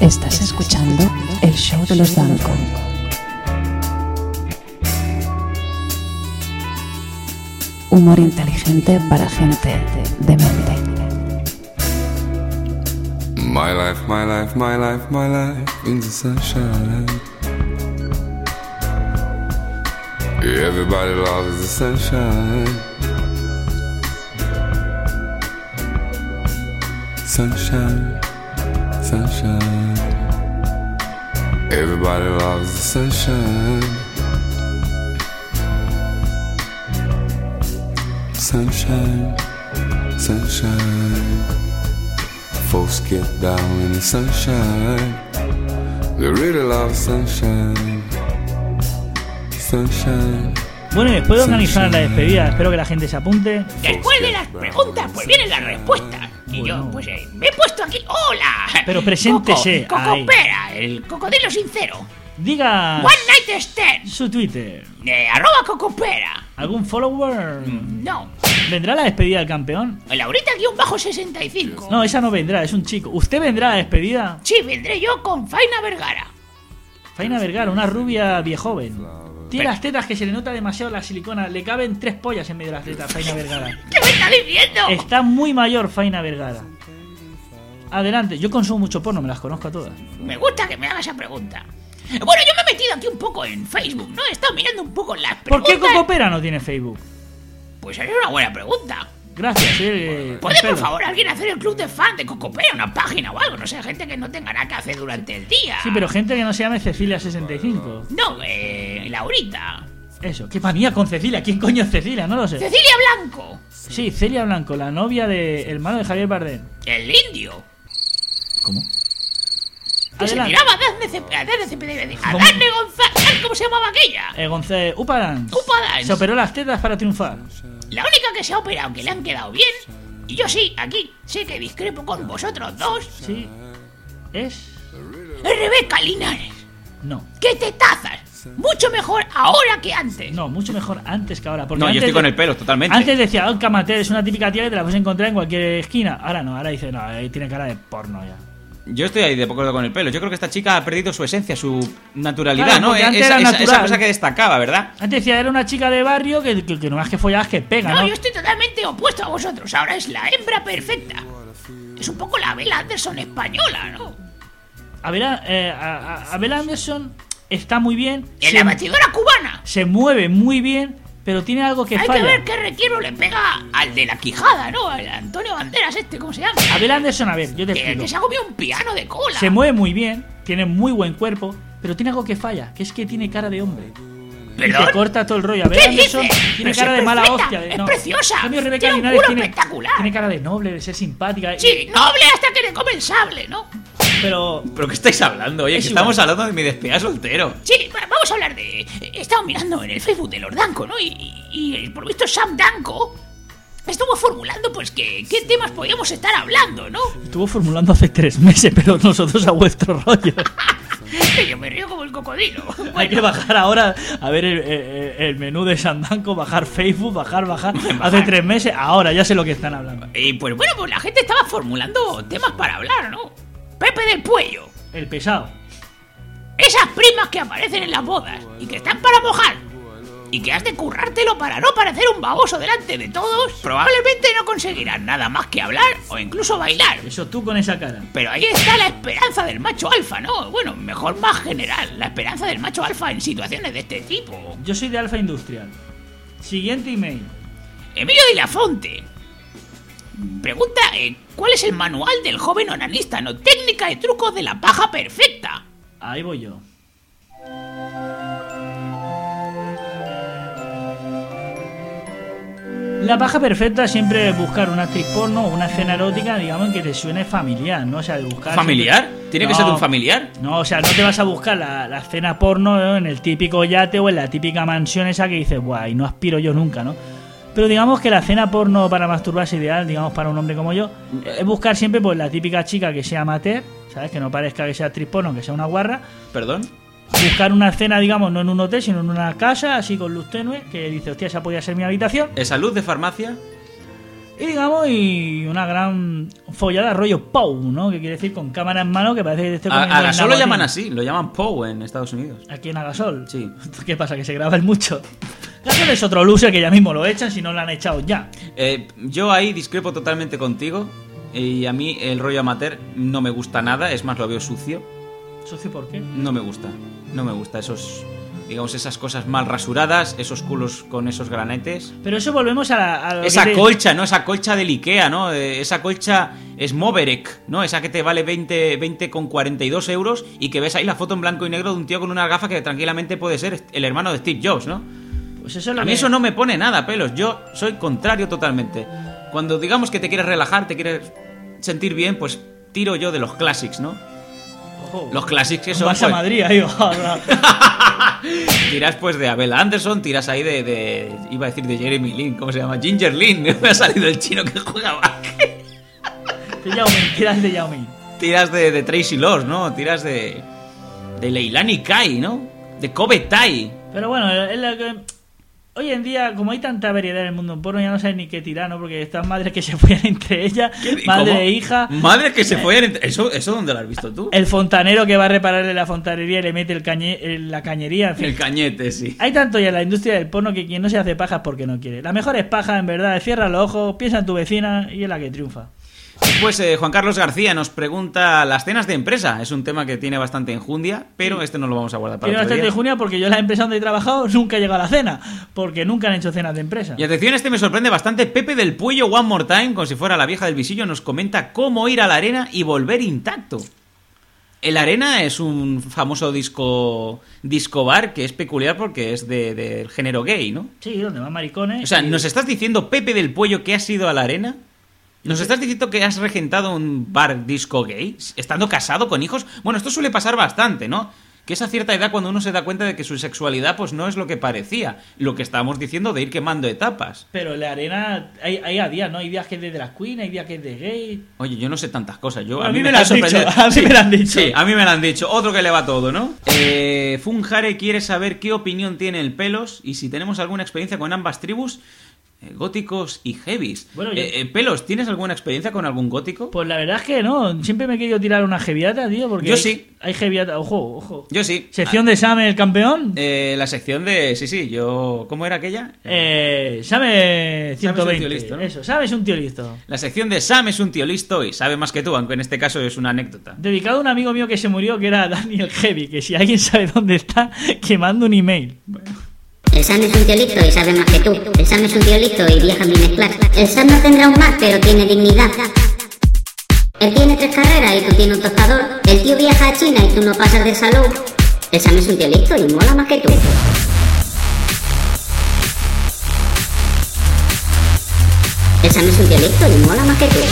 Speaker 2: Estás escuchando el show de los Danko. Humor inteligente para gente demente.
Speaker 11: My life, my life, my life, my life in the sunshine. Everybody loves the sunshine. Sunshine, sunshine. Everybody loves the sunshine. Sunshine, sunshine. Folks get down in the sunshine. They really love sunshine. Sunshine.
Speaker 6: Bueno, y después de organizar la despedida, espero que la gente se apunte.
Speaker 12: Después de las preguntas, pues vienen las respuestas. Y yo, pues me he puesto aquí. ¡Hola!
Speaker 6: Pero preséntese.
Speaker 12: Cocopera, el cocodrilo sincero.
Speaker 6: Diga.
Speaker 12: One Night Stand.
Speaker 6: Su Twitter.
Speaker 12: @Cocopera.
Speaker 6: ¿Algún follower?
Speaker 12: No.
Speaker 6: ¿Vendrá la despedida del campeón?
Speaker 12: Laurita_65.
Speaker 6: No, esa no vendrá, es un chico. ¿Usted vendrá a la despedida?
Speaker 12: Sí, vendré yo con Faina Vergara.
Speaker 6: Faina Vergara, una rubia viejoven. Tiene las tetas que se le nota demasiado la silicona. Le caben 3 pollas en medio de las tetas, Faina Vergara.
Speaker 12: ¿Qué me está diciendo?
Speaker 6: Está muy mayor Faina Vergara. Adelante, yo consumo mucho porno, me las conozco a todas.
Speaker 12: Me gusta que me haga esa pregunta. Bueno, yo me he metido aquí un poco en Facebook, ¿no? He estado mirando un poco las preguntas.
Speaker 6: ¿Por qué Cocopera no tiene Facebook?
Speaker 12: Pues es una buena pregunta.
Speaker 6: Gracias,
Speaker 12: ¿Puede, por favor, alguien hacer el club de fan de Cocopera, una página o algo? No sé, gente que no tenga nada que hacer durante el día.
Speaker 6: Sí, pero gente que no se llame Cecilia65.
Speaker 12: No, Laurita.
Speaker 6: Eso, qué manía con Cecilia. ¿Quién coño es Cecilia? No lo sé.
Speaker 12: Cecilia Blanco.
Speaker 6: Sí, Celia Blanco, la novia del hermano de Javier Bardem.
Speaker 12: El indio.
Speaker 6: ¿Cómo?
Speaker 12: Que se tiraba a Dafne González. ¿Cómo se llamaba aquella?
Speaker 6: Upadance.
Speaker 12: Upadance.
Speaker 6: Se operó las tetas para triunfar.
Speaker 12: La única que se ha operado que le han quedado bien, y yo sí, aquí sé que discrepo con vosotros dos.
Speaker 6: Sí. Es
Speaker 12: Rebeca Linares.
Speaker 6: No.
Speaker 12: ¿Qué tetazas? Mucho mejor ahora que antes.
Speaker 6: No, mucho mejor antes que ahora. Porque
Speaker 1: no,
Speaker 6: antes
Speaker 1: yo estoy con el pelo, totalmente.
Speaker 6: Antes decía, Camater es una típica tía que te la puedes encontrar en cualquier esquina. Ahora no, ahora dice, no, tiene cara de porno ya.
Speaker 1: Yo estoy ahí de acuerdo con el pelo. Yo creo que esta chica ha perdido su esencia, su naturalidad,
Speaker 6: claro,
Speaker 1: ¿no? Esa cosa que destacaba, ¿verdad?
Speaker 6: Antes decía, era una chica de barrio que no más que follabas que pega, ¿no?
Speaker 12: No, yo estoy totalmente opuesto a vosotros. Ahora es la hembra perfecta. Es un poco la Bella Anderson española, ¿no?
Speaker 6: Abel Anderson está muy bien.
Speaker 12: En la batidora cubana.
Speaker 6: Se mueve muy bien, pero tiene algo que falla.
Speaker 12: Hay que ver qué requiero le pega al de la Quijada, ¿no? Al Antonio Banderas ¿cómo se llama?
Speaker 6: Abel Anderson, a ver, yo te explico.
Speaker 12: Que se ha comido un piano de cola.
Speaker 6: Se mueve muy bien, tiene muy buen cuerpo, pero tiene algo que falla, que es que tiene cara de hombre.
Speaker 12: ¿Perdón?
Speaker 6: Y te corta todo el rollo. Abel Anderson tiene cara de mala hostia.
Speaker 12: Es preciosa.
Speaker 6: Rebeca
Speaker 12: tiene un culo espectacular.
Speaker 6: Tiene cara de noble, de ser simpática.
Speaker 12: Sí, noble hasta que le come el sable, ¿no?
Speaker 6: ¿Pero
Speaker 1: qué estáis hablando? Oye, que estamos hablando de mi despedida soltero.
Speaker 12: Sí, vamos a hablar de... He estado mirando en el Facebook de los Danko, ¿no? Y por lo visto Sam Danko estuvo formulando, pues, qué temas podíamos estar hablando, ¿no?
Speaker 6: Estuvo formulando hace 3 meses, pero nosotros a vuestro rollo.
Speaker 12: Que yo me río como el cocodrilo. Bueno.
Speaker 6: Hay que bajar ahora a ver el menú de Sam Danko, bajar Facebook, bajar. Hace 3 meses, ahora ya sé lo que están hablando.
Speaker 12: Y pues bueno, pues la gente estaba formulando temas para hablar, ¿no? Pepe del Puello.
Speaker 6: El pesado.
Speaker 12: Esas primas que aparecen en las bodas y que están para mojar. Y que has de currártelo para no parecer un baboso delante de todos. Probablemente no conseguirán nada más que hablar o incluso bailar.
Speaker 6: Eso tú con esa cara.
Speaker 12: Pero ahí está la esperanza del macho alfa, ¿no? Bueno, mejor más general. La esperanza del macho alfa en situaciones de este tipo.
Speaker 6: Yo soy de Alfa Industrial. Siguiente email.
Speaker 12: Emilio de la Fonte pregunta, ¿cuál es el manual del joven onanista? No, técnica y trucos de la paja perfecta.
Speaker 6: Ahí voy yo. La paja perfecta siempre es buscar una actriz porno o una escena erótica, digamos, en que te suene familiar, ¿no? O sea, de buscar...
Speaker 1: ¿Familiar? ¿Tiene que ser de un familiar?
Speaker 6: No, o sea, no te vas a buscar la escena porno, ¿no?, en el típico yate o en la típica mansión esa que dices, guau, y no aspiro yo nunca, ¿no? Pero digamos que la escena porno para masturbarse ideal, digamos, para un hombre como yo, es buscar siempre pues la típica chica que sea amateur, ¿sabes? Que no parezca que sea actriz porno, que sea una guarra.
Speaker 1: ¿Perdón?
Speaker 6: Buscar una escena, digamos, no en un hotel, sino en una casa, así con luz tenue, que dice, hostia, esa podría ser mi habitación.
Speaker 1: ¿Esa luz de farmacia?
Speaker 6: Y digamos, y una gran follada rollo Pou, ¿no? Que quiere decir con cámara en mano que parece que te esté comiendo
Speaker 1: A Gasol lo
Speaker 6: Nahuatl.
Speaker 1: llaman así, lo llaman Pou en Estados Unidos.
Speaker 6: Aquí en Agasol.
Speaker 1: Sí.
Speaker 6: ¿Qué pasa? Que se graba el mucho. Gasol es otro loser que ya mismo lo echan si no lo han echado ya.
Speaker 1: Yo ahí discrepo totalmente contigo. Y a mí el rollo amateur no me gusta nada, es más, lo veo sucio.
Speaker 6: ¿Sucio por qué?
Speaker 1: No me gusta esos, digamos, esas cosas mal rasuradas, esos culos con esos granetes.
Speaker 6: Pero eso volvemos a lo
Speaker 1: Esa
Speaker 6: que
Speaker 1: colcha, ¿no? Esa colcha del Ikea, ¿no? Esa colcha es Moverec, ¿no? Esa que te vale 20 con 42 euros y que ves ahí la foto en blanco y negro de un tío con una gafa que tranquilamente puede ser el hermano de Steve Jobs, ¿no?
Speaker 6: Pues eso es lo
Speaker 1: a mí
Speaker 6: que...
Speaker 1: eso no me pone nada, pelos. Yo soy contrario totalmente. Cuando digamos que te quieres relajar, te quieres sentir bien, pues tiro yo de los classics, ¿no?
Speaker 6: Ojo.
Speaker 1: Los classics que son...
Speaker 6: Vas a
Speaker 1: pues,
Speaker 6: Madrid, ahí.
Speaker 1: tiras pues de Abel Anderson, tiras ahí de iba a decir de Jeremy Lin, ¿cómo se llama? Ginger Lin, me ha salido el chino que juega básquet.
Speaker 6: Tiras de Yao Ming.
Speaker 1: Tiras de Tracy Lords, ¿no? Tiras de Leilani Kai, ¿no? De Kobe Tai.
Speaker 6: Pero bueno, es lo que... Hoy en día, como hay tanta variedad en el mundo porno, ya no sabes ni qué tirar, ¿no? Porque estas madres que se follan entre ellas, madre
Speaker 1: ¿Cómo?
Speaker 6: e hija.
Speaker 1: Madres que se follan entre... ¿Eso dónde lo has visto tú?
Speaker 6: El fontanero que va a repararle la fontanería y le mete la cañería, en fin.
Speaker 1: El cañete, sí.
Speaker 6: Hay tanto ya en la industria del porno que quien no se hace pajas porque no quiere. La mejor es paja, en verdad, cierra los ojos, piensa en tu vecina y es la que triunfa.
Speaker 1: Después Juan Carlos García nos pregunta las cenas de empresa. Es un tema que tiene bastante enjundia, pero este no lo vamos a guardar para
Speaker 6: Tiene
Speaker 1: otro
Speaker 6: bastante
Speaker 1: día.
Speaker 6: enjundia porque yo en la empresa donde he trabajado nunca he llegado a la cena, porque nunca han hecho cenas de empresa.
Speaker 1: Y atención, este me sorprende bastante. Pepe del Puello, One More Time, como si fuera la vieja del visillo, nos comenta cómo ir a la arena y volver intacto. El Arena es un famoso disco bar que es peculiar porque es del género gay, ¿no?
Speaker 6: Sí, donde van maricones.
Speaker 1: O sea, ¿nos estás diciendo, Pepe del Puello, que has ido a la Arena? ¿Nos estás diciendo que has regentado un bar disco gay? ¿Estando casado con hijos? Bueno, esto suele pasar bastante, ¿no? Que es a cierta edad cuando uno se da cuenta de que su sexualidad pues no es lo que parecía. Lo que estábamos diciendo de ir quemando etapas.
Speaker 6: Pero en la arena hay a días, ¿no? Hay días que es de drag queen, hay días que es de gay.
Speaker 1: Oye, yo no sé tantas cosas.
Speaker 6: A mí me lo han dicho. A mí me lo han dicho.
Speaker 1: Sí, a mí me lo han dicho. Otro que le va todo, ¿no? Funjare quiere saber qué opinión tiene el Pelos y si tenemos alguna experiencia con ambas tribus, góticos y heavies.
Speaker 6: Bueno,
Speaker 1: Pelos, ¿tienes alguna experiencia con algún gótico?
Speaker 6: Pues la verdad es que no. Siempre me he querido tirar una heaviata, tío. Porque
Speaker 1: yo sí.
Speaker 6: Hay heaviata. Ojo.
Speaker 1: Yo sí.
Speaker 6: ¿Sección de Sam el campeón?
Speaker 1: La sección de... Sí, yo... ¿Cómo era aquella?
Speaker 6: Sam 120.
Speaker 1: Sam es un tío listo, ¿no?
Speaker 6: Eso, Sam es un tío listo.
Speaker 1: La sección de Sam es un tío listo y sabe más que tú, aunque en este caso es una anécdota.
Speaker 6: Dedicado a un amigo mío que se murió, que era Daniel Heavy, que si alguien sabe dónde está, que mande un email. Bueno.
Speaker 13: El Sam es un tío listo y sabe más que tú. El Sam es un tío listo y viaja en business class. El Sam no tendrá un más, pero tiene dignidad. Él tiene 3 carreras y tú tienes un tostador. El tío viaja a China y tú no pasas de salud. El Sam es un tío listo y mola más que tú. El Sam es un tío listo y mola más que tú.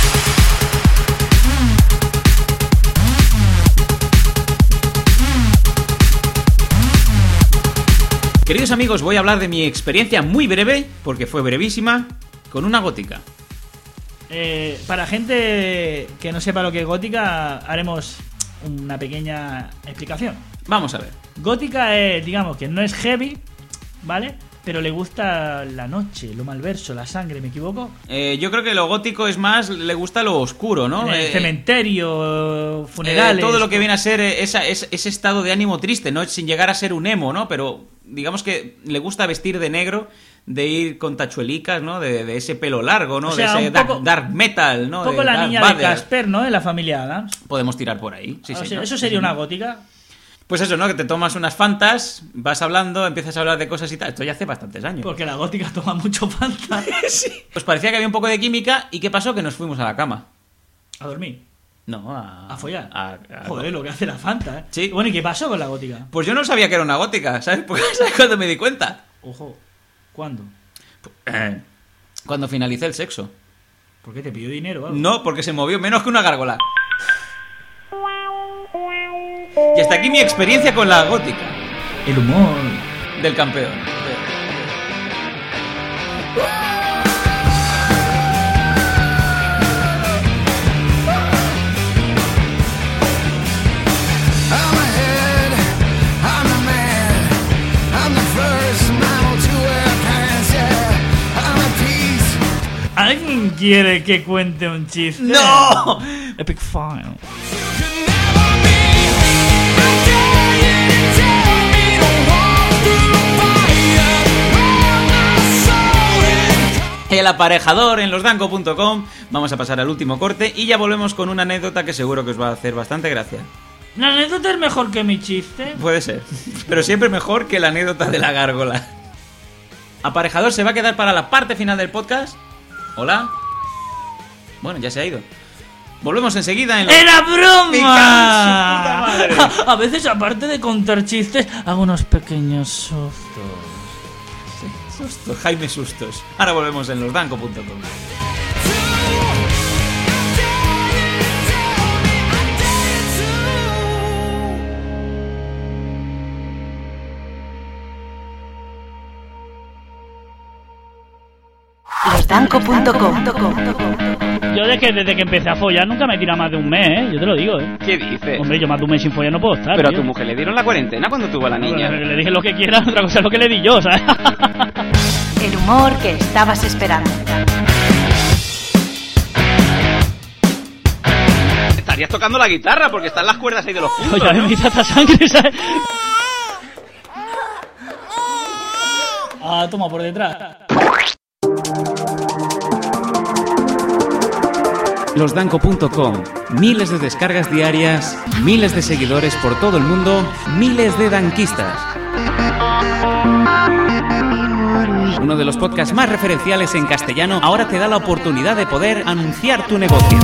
Speaker 1: Queridos amigos, voy a hablar de mi experiencia muy breve, porque fue brevísima, con una gótica.
Speaker 6: Para gente que no sepa lo que es gótica, haremos una pequeña explicación.
Speaker 1: Vamos a ver.
Speaker 6: Gótica es, digamos, que no es heavy, ¿vale? Pero le gusta la noche, lo malverso, la sangre, ¿me equivoco?
Speaker 1: Yo creo que lo gótico es más, le gusta lo oscuro, ¿no?
Speaker 6: El cementerio, funerales...
Speaker 1: todo lo que viene a ser ese estado de ánimo triste, ¿no? Sin llegar a ser un emo, ¿no? Pero digamos que le gusta vestir de negro, de ir con tachuelicas, ¿no? De ese pelo largo, ¿no?
Speaker 6: O sea,
Speaker 1: de ese dark metal, ¿no?
Speaker 6: Un poco la niña de Casper, ¿no? En la familia Adams.
Speaker 1: Podemos tirar por ahí. Sí,
Speaker 6: o sea, eso sería una gótica.
Speaker 1: Pues eso, ¿no? Que te tomas unas fantas, vas hablando, empiezas a hablar de cosas y tal. Esto ya hace bastantes años.
Speaker 6: Porque la gótica toma mucho fanta.
Speaker 1: Sí. Pues parecía que había un poco de química. ¿Y qué pasó? Que nos fuimos a la cama.
Speaker 6: ¿A dormir?
Speaker 1: No, a
Speaker 6: follar. Joder, lo que hace la fanta, ¿eh?
Speaker 1: Sí.
Speaker 6: Bueno, ¿y qué pasó con la gótica?
Speaker 1: Pues yo no sabía que era una gótica, ¿sabes? ¿Sabes cuándo me di cuenta?
Speaker 6: Ojo, ¿cuándo?
Speaker 1: Cuando finalicé el sexo.
Speaker 6: ¿Por qué te pidió dinero o algo?
Speaker 1: No, porque se movió menos que una gárgola. Y hasta aquí mi experiencia con la gótica.
Speaker 6: El humor
Speaker 1: del campeón.
Speaker 6: ¿Alguien quiere que cuente un chiste?
Speaker 1: ¡No!
Speaker 6: Epic File.
Speaker 1: El aparejador en losdanco.com. Vamos a pasar al último corte y ya volvemos con una anécdota que seguro que os va a hacer bastante gracia.
Speaker 6: ¿La anécdota es mejor que mi chiste?
Speaker 1: Puede ser, pero siempre mejor que la anécdota de la gárgola. Aparejador se va a quedar para la parte final del podcast. Hola. Bueno, ya se ha ido. Volvemos enseguida en...
Speaker 6: ¡Era broma! A veces, aparte de contar chistes, hago unos pequeños sustos.
Speaker 1: Sustos, Jaime Sustos. Ahora volvemos en losdanco.com.
Speaker 2: Losdanco.com.
Speaker 6: Yo desde que empecé a follar nunca me tira más de un mes, ¿eh? Yo te lo digo, ¿eh?
Speaker 14: ¿Qué dices?
Speaker 6: Hombre, yo más de un mes sin follar no puedo estar.
Speaker 14: Pero
Speaker 6: tío.
Speaker 14: a tu mujer le dieron la cuarentena cuando tuvo a la niña.
Speaker 6: Bueno, le dije lo que quiera, otra cosa es lo que le di yo, ¿sabes?
Speaker 2: El humor que estabas esperando.
Speaker 14: Estarías tocando la guitarra porque están las cuerdas ahí de los puntos.
Speaker 6: Oye, me quita esta sangre, ¿sabes? Ah, toma por detrás.
Speaker 1: Losdanco.com. Miles de descargas diarias, miles de seguidores por todo el mundo, miles de danquistas. Uno de los podcasts más referenciales en castellano ahora te da la oportunidad de poder anunciar tu negocio.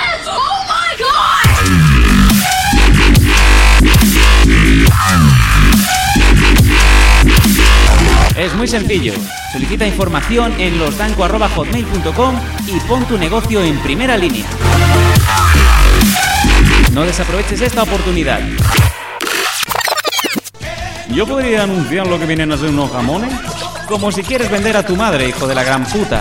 Speaker 1: Es muy sencillo. Solicita información en losdanco@hotmail.com y pon tu negocio en primera línea. No desaproveches esta oportunidad. ¿Yo podría anunciar lo que vienen a ser unos jamones? Como si quieres vender a tu madre, hijo de la gran puta.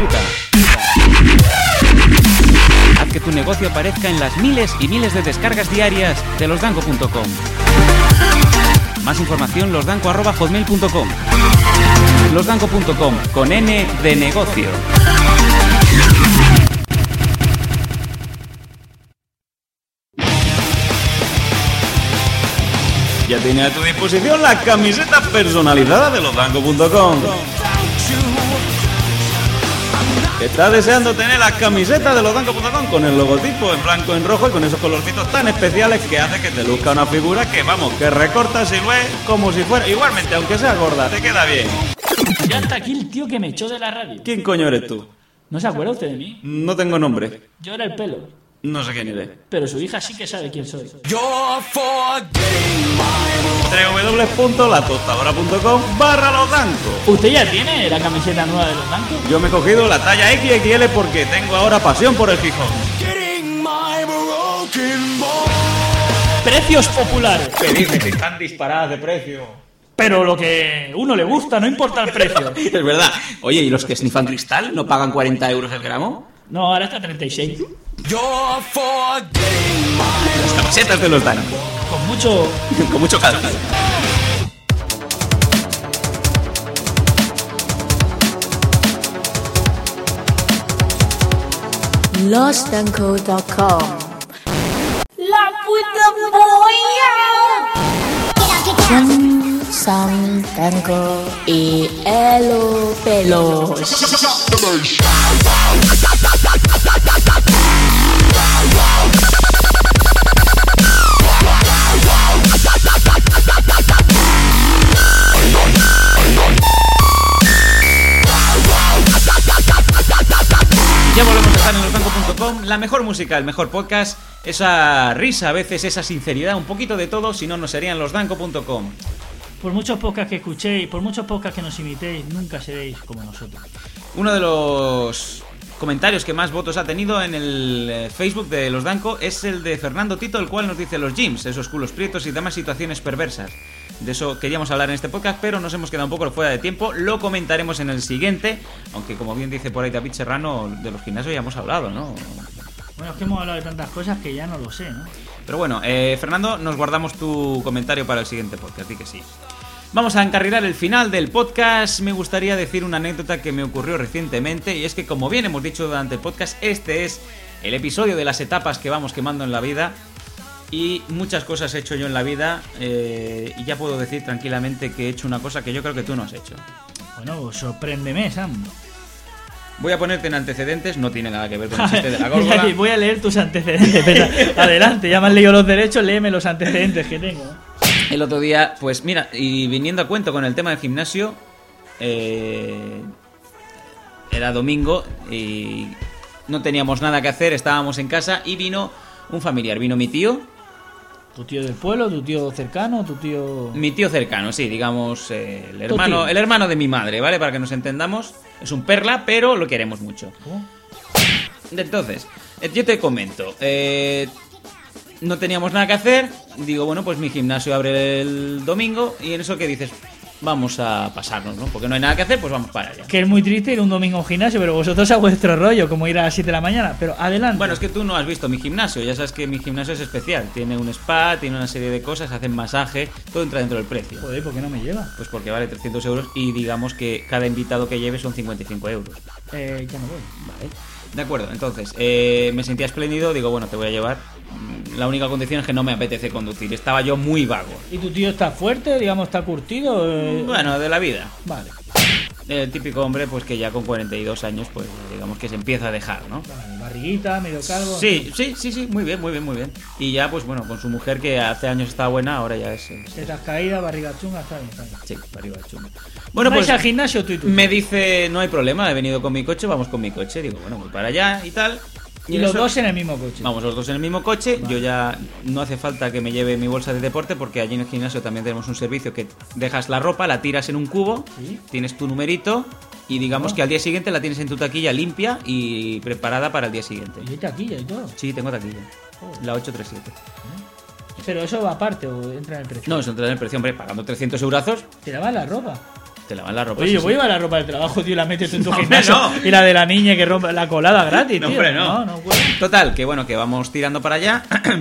Speaker 1: Haz que tu negocio aparezca en las miles y miles de descargas diarias de losdanco.com. Más información losdanco@hotmail.com. Losdanco.com con N de negocio. Ya tiene a tu disposición la camiseta personalizada de losdanco.com. ¿Estás deseando tener la camiseta de losdanco.com con el logotipo en blanco y en rojo y con esos colorcitos tan especiales que hace que te luzca una figura que, vamos, que recortas y ves como si fuera... Igualmente, aunque sea gorda, te queda bien.
Speaker 6: Ya está aquí el tío que me echó de la radio.
Speaker 1: ¿Quién coño eres tú?
Speaker 6: ¿No se acuerda usted de mí?
Speaker 1: No tengo nombre.
Speaker 6: Yo era el pelo.
Speaker 1: No sé quién eres.
Speaker 6: Pero su hija sí que sabe quién soy.
Speaker 1: www.latostadora.com/losdanco.
Speaker 6: ¿Usted ya tiene la camiseta nueva de Losdanco?
Speaker 1: Yo me he cogido la talla XXL porque tengo ahora pasión por el Gijón.
Speaker 6: Precios populares.
Speaker 1: ¿Qué dices? Que están disparadas de precio.
Speaker 6: Pero lo que uno le gusta, no importa el precio.
Speaker 1: Es verdad. Oye, ¿y los que snifan cristal no pagan 40 euros el gramo?
Speaker 6: No, ahora está 36.
Speaker 1: Las camisetas de Losdanco.
Speaker 6: Con mucho...
Speaker 1: Con mucho calzado.
Speaker 7: Losdanco.com.
Speaker 10: ¡La puta polla!
Speaker 7: Sam, Danco y Elo Pelos.
Speaker 1: Ya volvemos a estar en losdanco.com. La mejor música, el mejor podcast, esa risa a veces, esa sinceridad, un poquito de todo, si no, no sería en losdanco.com.
Speaker 6: Por muchos podcasts que escuchéis, por muchos podcasts que nos imitéis, nunca seréis como nosotros.
Speaker 1: Uno de los comentarios que más votos ha tenido en el Facebook de Losdanco es el de Fernando Tito, el cual nos dice: los gyms, esos culos prietos y demás situaciones perversas. De eso queríamos hablar en este podcast, pero nos hemos quedado un poco fuera de tiempo. Lo comentaremos en el siguiente, aunque como bien dice por ahí David Serrano, de los gimnasios ya hemos hablado, ¿no?
Speaker 6: Bueno, es que hemos hablado de tantas cosas que ya no lo sé, ¿no?
Speaker 1: Pero bueno, Fernando, nos guardamos tu comentario para el siguiente podcast, di que sí. Vamos a encarrilar el final del podcast. Me gustaría decir una anécdota que me ocurrió recientemente, y es que, como bien hemos dicho durante el podcast, este es el episodio de las etapas que vamos quemando en la vida. Y muchas cosas he hecho yo en la vida, y ya puedo decir tranquilamente que he hecho una cosa que yo creo que tú no has hecho.
Speaker 6: Bueno, sorpréndeme, Sam.
Speaker 1: Voy a ponerte en antecedentes, no tiene nada que ver con el chiste de la górgola.
Speaker 6: Voy a leer tus antecedentes. Pero, adelante, ya me han leído los derechos, léeme los antecedentes que tengo.
Speaker 1: El otro día, pues mira, y viniendo a cuento con el tema del gimnasio, era domingo y no teníamos nada que hacer, estábamos en casa y vino un familiar, vino mi tío.
Speaker 6: ¿Tu tío del pueblo, tu tío cercano, tu tío...?
Speaker 1: Mi tío cercano, sí, digamos, el hermano de mi madre, ¿vale? Para que nos entendamos. Es un perla, pero lo queremos mucho.
Speaker 6: ¿Cómo?
Speaker 1: Entonces, yo te comento, no teníamos nada que hacer, digo, bueno, pues mi gimnasio abre el domingo, y en eso que dices, vamos a pasarnos, ¿no? Porque no hay nada que hacer, pues vamos para allá.
Speaker 6: Que es muy triste ir un domingo a un gimnasio, pero vosotros a vuestro rollo, como ir a las 7 de la mañana, pero adelante.
Speaker 1: Bueno, es que tú no has visto mi gimnasio, ya sabes que mi gimnasio es especial, tiene un spa, tiene una serie de cosas, hacen masaje, todo entra dentro del precio.
Speaker 6: Joder, ¿por qué no me lleva?
Speaker 1: Pues porque vale 300 euros y digamos que cada invitado que lleve son 55 euros.
Speaker 6: Ya no voy.
Speaker 1: Vale. De acuerdo, entonces, me sentía espléndido, digo, bueno, te voy a llevar. La única condición es que no me apetece conducir, estaba yo muy vago.
Speaker 6: ¿Y tu tío está fuerte, digamos, está curtido?
Speaker 1: Bueno, de la vida.
Speaker 6: Vale.
Speaker 1: El típico hombre, pues que ya con 42 años, pues digamos que se empieza a dejar, ¿no?
Speaker 6: Vale, barriguita, medio calvo.
Speaker 1: Sí, muy bien. Y ya, pues bueno, con su mujer que hace años estaba buena, ahora ya es...
Speaker 6: Tetas caídas, barriga chunga, está bien.
Speaker 1: Sí, barriga chunga. Bueno, pues
Speaker 6: al gimnasio tú y tú.
Speaker 1: Me dice, no hay problema, he venido con mi coche, vamos con mi coche. Digo, bueno, voy para allá y tal.
Speaker 6: Y los dos en el mismo coche.
Speaker 1: Vamos los dos en el mismo coche. Vale. Yo ya no hace falta que me lleve mi bolsa de deporte, porque allí en el gimnasio también tenemos un servicio que dejas la ropa, la tiras en un cubo, ¿sí? Tienes tu numerito y digamos que al día siguiente la tienes en tu taquilla limpia y preparada para el día siguiente.
Speaker 6: ¿Y hay taquilla y todo?
Speaker 1: Sí, tengo taquilla. La 837.
Speaker 6: ¿Pero eso va aparte o entra en el precio?
Speaker 1: No, eso entra en el precio, hombre, pagando 300 eurazos.
Speaker 6: ¿Te lavas la ropa?
Speaker 1: Te lavan la ropa.
Speaker 6: Oye,
Speaker 1: sí,
Speaker 6: yo voy a
Speaker 1: sí.
Speaker 6: llevar la ropa del trabajo, tío, y la metes en tu gimnasio. No. Y la de la niña que rompe la colada gratis,
Speaker 1: no,
Speaker 6: tío.
Speaker 1: Hombre, no.
Speaker 6: Bueno.
Speaker 1: Total, que bueno, que vamos tirando para allá.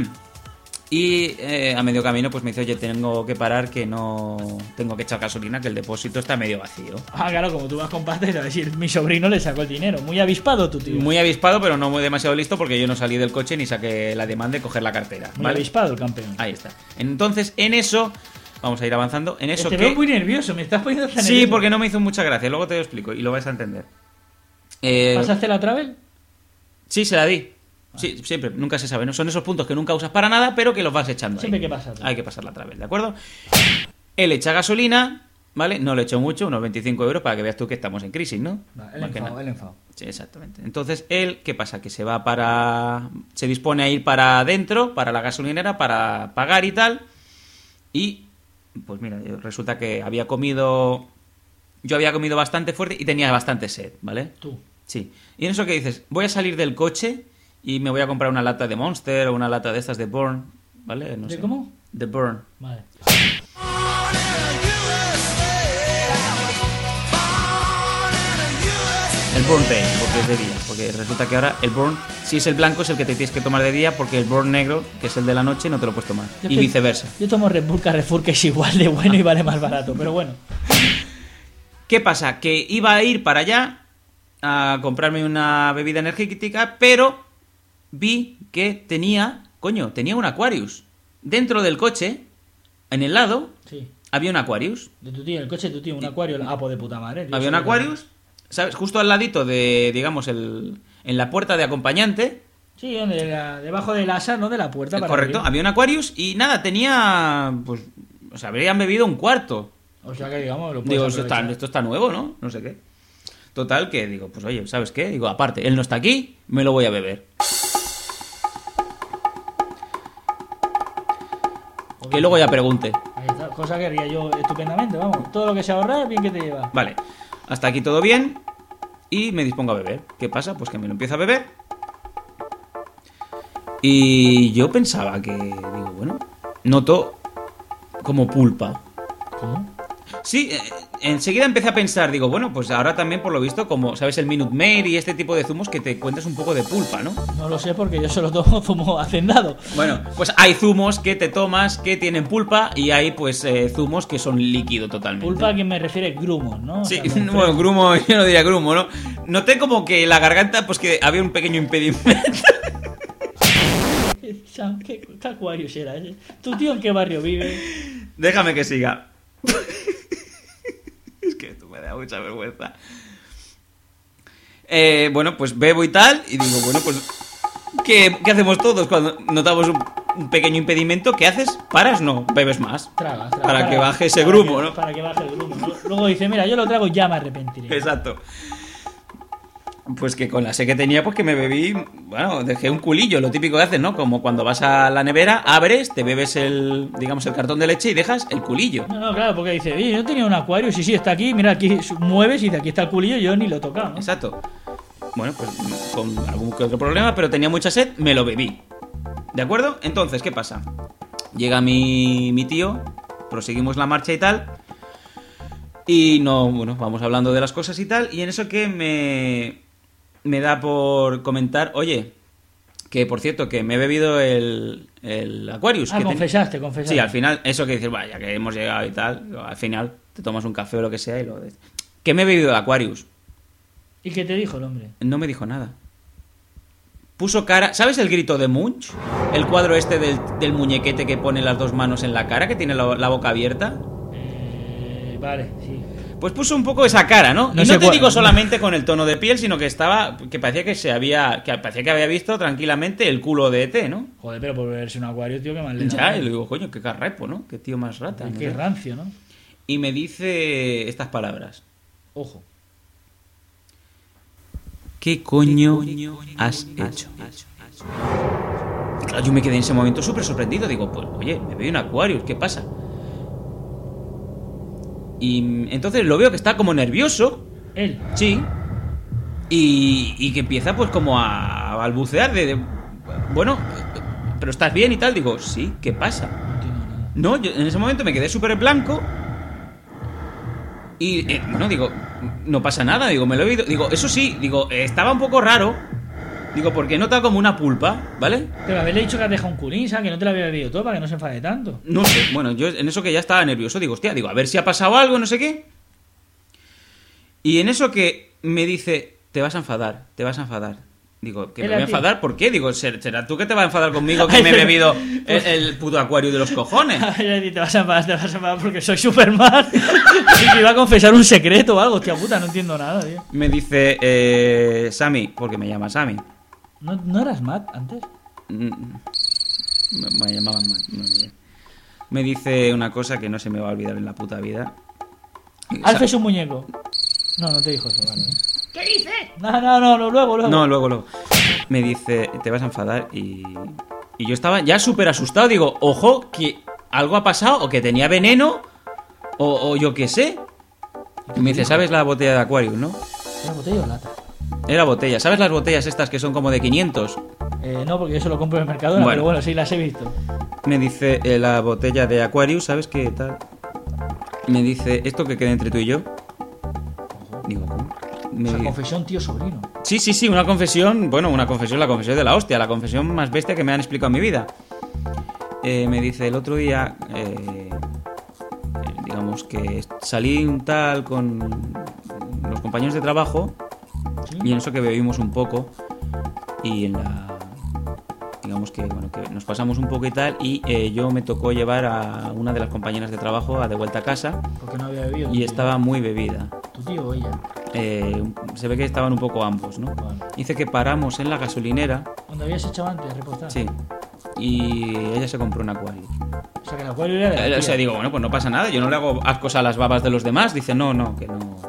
Speaker 1: Y a medio camino pues me dice, oye, tengo que parar, que no tengo que echar gasolina, que el depósito está medio vacío.
Speaker 6: Ah, claro, como tú vas con pasta, a decir, mi sobrino le sacó el dinero. Muy avispado tu tío.
Speaker 1: Muy avispado, pero no muy demasiado listo, porque yo no salí del coche ni saqué la demanda de coger la cartera.
Speaker 6: Muy avispado el campeón.
Speaker 1: Ahí está. Entonces, en eso... Vamos a ir avanzando. En eso
Speaker 6: te veo muy nervioso, me estás poniendo tan nervioso.
Speaker 1: Sí, porque no me hizo mucha gracia. Luego te lo explico y lo vais a entender.
Speaker 6: ¿Pasaste la travel?
Speaker 1: Sí, se la di. Sí, siempre, nunca se sabe. No son esos puntos que nunca usas para nada, pero que los vas echando.
Speaker 6: Siempre
Speaker 1: ahí.
Speaker 6: que pasa.
Speaker 1: Hay que pasar la travel, ¿de acuerdo? Él echa gasolina, ¿vale? No le echo mucho, unos 25 euros para que veas tú que estamos en crisis, ¿no?
Speaker 6: El enfado.
Speaker 1: Sí, exactamente. Entonces él, ¿qué pasa? Que se dispone a ir para adentro, para la gasolinera, para pagar y tal. Y pues mira, resulta que yo había comido bastante fuerte y tenía bastante sed, ¿vale?
Speaker 6: Tú.
Speaker 1: Sí. Y en eso que dices, voy a salir del coche y me voy a comprar una lata de Monster o una lata de estas de Burn, ¿vale? No
Speaker 6: ¿De
Speaker 1: sé.
Speaker 6: cómo?
Speaker 1: De Burn.
Speaker 6: Vale.
Speaker 1: El Burn Day, porque es de día. Porque resulta que ahora el Burn, si es el blanco, es el que te tienes que tomar de día, porque el Burn negro, que es el de la noche, no te lo puedes tomar. Y viceversa.
Speaker 6: Yo tomo Red Bull Carrefour, que es igual de bueno y vale más barato, pero bueno.
Speaker 1: ¿Qué pasa? Que iba a ir para allá a comprarme una bebida energética, pero vi que tenía un Aquarius. Dentro del coche, en el lado,
Speaker 6: sí,
Speaker 1: había un Aquarius.
Speaker 6: De tu tío, el coche de tu tío, un Aquarius. Ah, pues de puta madre.
Speaker 1: Había un Aquarius, ¿sabes? Justo al ladito de, digamos, en la puerta de acompañante.
Speaker 6: Sí, debajo del asa, ¿no? De la puerta.
Speaker 1: Correcto, había un Aquarius y nada, tenía, pues, o sea, habrían bebido un cuarto.
Speaker 6: O sea que, digamos, lo puedes
Speaker 1: digo,
Speaker 6: aprovechar.
Speaker 1: esto está nuevo, ¿no? No sé qué. Total, que digo, pues oye, ¿sabes qué? Digo, aparte, él no está aquí, me lo voy a beber. Que luego ya pregunte.
Speaker 6: Ahí está, cosa que haría yo estupendamente, vamos. Todo lo que se ahorra, bien que te lleva.
Speaker 1: Vale, hasta aquí todo bien. Y me dispongo a beber. ¿Qué pasa? Pues que me lo empiezo a beber. Y yo pensaba que, digo, bueno, noto como pulpa.
Speaker 6: ¿Cómo?
Speaker 1: Sí, enseguida empecé a pensar, digo, bueno, pues ahora también por lo visto, como sabes, el Minute Maid y este tipo de zumos que te encuentras un poco de pulpa, ¿no?
Speaker 6: No lo sé porque yo solo tomo zumo hacendado.
Speaker 1: Bueno, pues hay zumos que te tomas que tienen pulpa y hay pues zumos que son líquido totalmente.
Speaker 6: Pulpa a quien me refiere grumo, ¿no? O
Speaker 1: Sí,
Speaker 6: sea,
Speaker 1: bueno, grumo, yo no diría grumo, ¿no? Noté como que la garganta, pues que había un pequeño impedimento.
Speaker 6: ¿Qué acuario será ese? ¿Tu tío en qué barrio vive?
Speaker 1: Déjame que siga. Es que esto me da mucha vergüenza. Bueno, pues bebo y tal, y digo, bueno, pues ¿qué hacemos todos cuando notamos un pequeño impedimento? ¿Qué haces? ¿Paras? No, bebes más.
Speaker 6: Traga,
Speaker 1: para que baje ese grumo, ¿no?
Speaker 6: Para que baje el grumo, ¿no? Luego dice, mira, yo lo trago, ya me arrepentiré.
Speaker 1: Exacto. Pues que con la sed que tenía, pues que me bebí, bueno, dejé un culillo, lo típico que haces, ¿no? Como cuando vas a la nevera, abres, te bebes el cartón de leche y dejas el culillo.
Speaker 6: No, claro, porque dice, yo tenía un acuario, sí, está aquí, mira, aquí mueves y de aquí está el culillo, yo ni lo he tocado, ¿no?
Speaker 1: Exacto. Bueno, pues con algún que otro problema, pero tenía mucha sed, me lo bebí. ¿De acuerdo? Entonces, ¿qué pasa? Llega mi tío, proseguimos la marcha y tal, y no, bueno, vamos hablando de las cosas y tal, y en eso que me da por comentar, oye, que por cierto, que me he bebido el Aquarius.
Speaker 6: Ah,
Speaker 1: que
Speaker 6: confesaste.
Speaker 1: Sí, al final, eso que dices, vaya, que hemos llegado y tal, al final te tomas un café o lo que sea y lo... Que me he bebido el Aquarius.
Speaker 6: ¿Y qué te dijo el hombre?
Speaker 1: No me dijo nada. Puso cara... ¿Sabes el grito de Munch? El cuadro este del muñequete que pone las dos manos en la cara, que tiene la boca abierta.
Speaker 6: Vale, sí.
Speaker 1: Pues puso un poco esa cara, ¿no? Y no te digo solamente con el tono de piel, sino que parecía que había visto tranquilamente el culo de ET, ¿no?
Speaker 6: Joder, pero por verse un acuario, tío, qué mal le da.
Speaker 1: Ya, y le digo, coño, qué carrepo, ¿no? Qué tío más rata.
Speaker 6: Qué rancio, ¿no?
Speaker 1: Y me dice estas palabras.
Speaker 6: Ojo.
Speaker 1: ¿Qué coño has hecho? Claro, yo me quedé en ese momento súper sorprendido. Digo, pues, oye, me veo un Aquarius, ¿qué pasa? Y entonces lo veo que está como nervioso.
Speaker 6: ¿Él?
Speaker 1: Sí. Y que empieza pues como a balbucear bueno, pero estás bien y tal. Digo, sí, ¿qué pasa? No, yo en ese momento me quedé súper blanco. Y bueno, digo, no pasa nada. Digo, me lo he oído. Digo, eso sí, digo, estaba un poco raro. Digo, porque nota como una pulpa, ¿vale?
Speaker 6: Pero haberle dicho que has dejado un culín, ¿sabes? Que no te lo había bebido todo para que no se enfade tanto.
Speaker 1: No sé, bueno, yo en eso que ya estaba nervioso, digo, hostia, digo, a ver si ha pasado algo, no sé qué. Y en eso que me dice, te vas a enfadar. Digo, ¿que me voy a enfadar? ¿Por qué? Digo, ¿será tú que te vas a enfadar conmigo que me he bebido el puto acuario de los cojones?
Speaker 6: Te vas a enfadar porque soy Superman. Y te iba a confesar un secreto o algo, hostia puta, no entiendo nada, tío.
Speaker 1: Me dice, Sammy, porque me llama Sammy.
Speaker 6: ¿No eras Matt antes?
Speaker 1: Me llamaban Matt. No, me dice una cosa que no se me va a olvidar en la puta vida.
Speaker 6: Alf es un muñeco. No te dijo eso, vale.
Speaker 12: ¿Qué dices?
Speaker 6: No, luego.
Speaker 1: No, luego. Me dice, te vas a enfadar y yo estaba ya súper asustado. Digo, ojo, que algo ha pasado o que tenía veneno o yo qué sé. Y me dice, ¿sabes la botella de Aquarius, no?
Speaker 6: ¿Era botella o lata?
Speaker 1: Era botella. ¿Sabes las botellas estas que son como de 500?
Speaker 6: No, porque yo solo compro en el Mercadona, pero bueno, sí, las he visto. Me
Speaker 1: dice, la botella de Aquarius, ¿sabes qué tal? Me dice, ¿esto que queda entre tú y yo? Digo, ¿cómo?
Speaker 6: Confesión tío sobrino.
Speaker 1: Sí, una confesión, la confesión de la hostia, la confesión más bestia que me han explicado en mi vida. Me dice, el otro día, digamos que salí un tal con los compañeros de trabajo, ¿sí? Y en eso que bebimos un poco y digamos que nos pasamos un poco y tal, y yo me tocó llevar a una de las compañeras de trabajo de vuelta a casa.
Speaker 6: Porque no había bebido.
Speaker 1: Y estaba muy bebida.
Speaker 6: ¿Tu tío o ella?
Speaker 1: Se ve que estaban un poco ambos, ¿no? Vale. Dice que paramos en la gasolinera.
Speaker 6: ¿Dónde habías echado antes? ¿Repostar?
Speaker 1: Sí. Y ella se compró un Aquarius.
Speaker 6: O sea, que el Aquarius era de la
Speaker 1: O sea, digo, bueno, pues no pasa nada. Yo no le hago ascos a las babas de los demás. Dice, no.
Speaker 6: ¿Qué?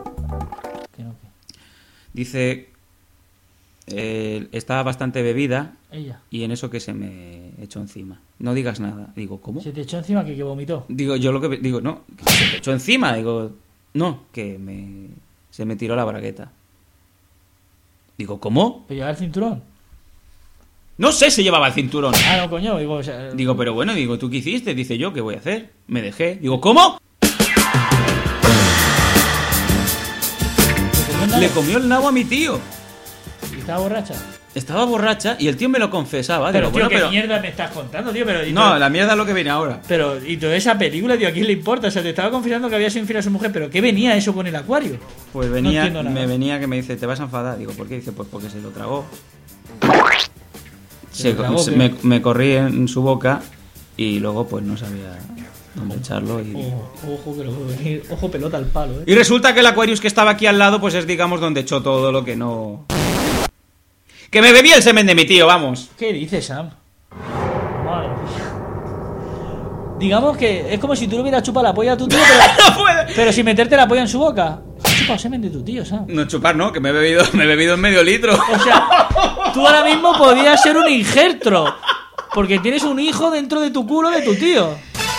Speaker 1: Dice, estaba bastante bebida.
Speaker 6: Ella.
Speaker 1: Y en eso que se me echó encima. No digas nada. Digo, ¿cómo?
Speaker 6: ¿Se te echó encima que vomitó?
Speaker 1: Digo, yo lo que digo, no, que se te echó encima. Digo, no, que se me tiró la bragueta. Digo, ¿cómo?
Speaker 6: ¿Pero llevaba el cinturón?
Speaker 1: No sé si llevaba el cinturón.
Speaker 6: Ah, no, coño. Digo, o sea,
Speaker 1: digo, pero bueno, ¿tú qué hiciste? Dice, yo, ¿qué voy a hacer? Me dejé. Digo, ¿cómo? Le comió el nabo a mi tío.
Speaker 6: ¿Y estaba borracha?
Speaker 1: Estaba borracha y el tío me lo confesaba.
Speaker 6: Pero,
Speaker 1: digo,
Speaker 6: tío, ¿qué mierda me estás contando, tío? Pero,
Speaker 1: no, la mierda es lo que viene ahora.
Speaker 6: Pero, y toda esa película, tío, ¿a quién le importa? O sea, te estaba confesando que había sido infiel a su mujer, pero ¿qué venía eso con el acuario?
Speaker 1: Pues venía,
Speaker 6: no
Speaker 1: me venía que me dice, ¿te vas a enfadar? Digo, ¿por qué? Dice, pues porque se lo tragó. Me corrí en su boca y luego pues no sabía dónde echarlo. Y...
Speaker 6: Ojo que lo puedo venir. Ojo pelota al palo,
Speaker 1: Y resulta que el Aquarius que estaba aquí al lado pues es, digamos, donde echó todo lo que no... ¡Que me bebí el semen de mi tío, vamos!
Speaker 6: ¿Qué dices, Sam? Madre mía. Digamos que es como si tú le hubieras chupado la polla a tu tío, pero sin meterte la polla en su boca. Has chupado semen de tu tío, Sam.
Speaker 1: No chupar, no, que me he bebido medio litro.
Speaker 6: O sea, tú ahora mismo podías ser un injertro, porque tienes un hijo dentro de tu culo de tu tío.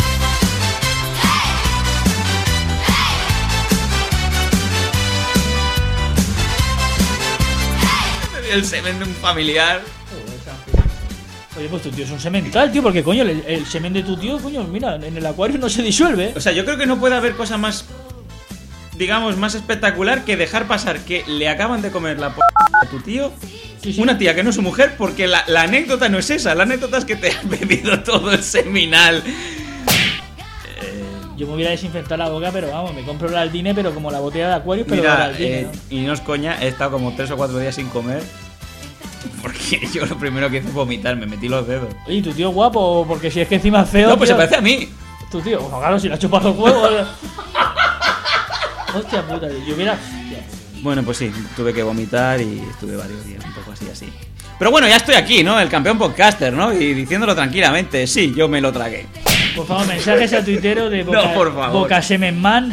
Speaker 1: El semen de un familiar.
Speaker 6: Oye, pues tu tío es un semental, tío, porque coño, el semen de tu tío, coño, mira, en el acuario no se disuelve.
Speaker 1: O sea, yo creo que no puede haber cosa más, digamos, más espectacular que dejar pasar que le acaban de comer la a tu tío, una tía que no es su mujer, porque la anécdota no es esa, la anécdota es que te has bebido todo el seminal.
Speaker 6: Yo me hubiera desinfectado la boca, pero vamos, me compro el Aldine, pero como la botella de acuario, pero
Speaker 1: mira,
Speaker 6: el Aldine, ¿no?
Speaker 1: Y no es coña, he estado como 3 o 4 días sin comer. Porque yo lo primero que hice fue vomitar, me metí los dedos.
Speaker 6: Oye, tu tío guapo, porque si es que encima es feo.
Speaker 1: No, pues
Speaker 6: tío,
Speaker 1: se parece a mí.
Speaker 6: Tu tío, pues claro, si le ha chupado los huevos. Hostia puta, yo hubiera.
Speaker 1: Bueno, pues sí, tuve que vomitar y estuve varios días un poco así. Pero bueno, ya estoy aquí, ¿no? El campeón podcaster, ¿no? Y diciéndolo tranquilamente, sí, yo me lo tragué.
Speaker 6: Por favor, mensajes a tuitero de
Speaker 1: no, por favor.
Speaker 6: Bocasemenman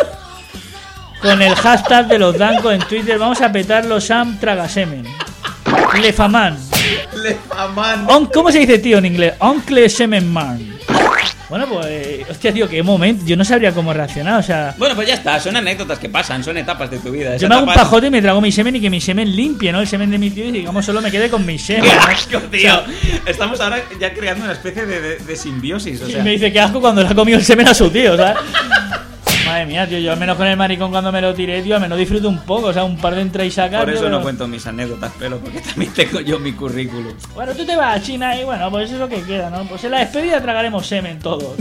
Speaker 6: con el hashtag de los Danco en Twitter. Vamos a petarlo, Sam Tragasemen. Lefaman.
Speaker 1: Lefaman.
Speaker 6: ¿Cómo se dice, tío, en inglés? Oncle Semenman. Bueno, pues, hostia, tío, qué momento. Yo no sabría cómo reaccionar, o sea...
Speaker 1: Bueno, pues ya está, son anécdotas que pasan, son etapas de tu vida.
Speaker 6: Yo me hago un pajote y me trago mi semen y que mi semen limpie, ¿no? El semen de mi tío y digamos solo me quede con mi semen.
Speaker 1: ¡Qué asco, tío! O sea, estamos ahora ya creando una especie de simbiosis, o sea...
Speaker 6: Y me dice, qué asco cuando le ha comido el semen a su tío, ¿sabes? Madre mía, tío, yo al menos con el maricón cuando me lo tiré, tío, al menos disfruto un poco, o sea, un par de entra y sacar.
Speaker 1: Por eso
Speaker 6: tío,
Speaker 1: no cuento mis anécdotas, pero porque también tengo yo mi currículum.
Speaker 6: Bueno, tú te vas a China y bueno, pues eso es lo que queda, ¿no? Pues en la despedida tragaremos semen todos.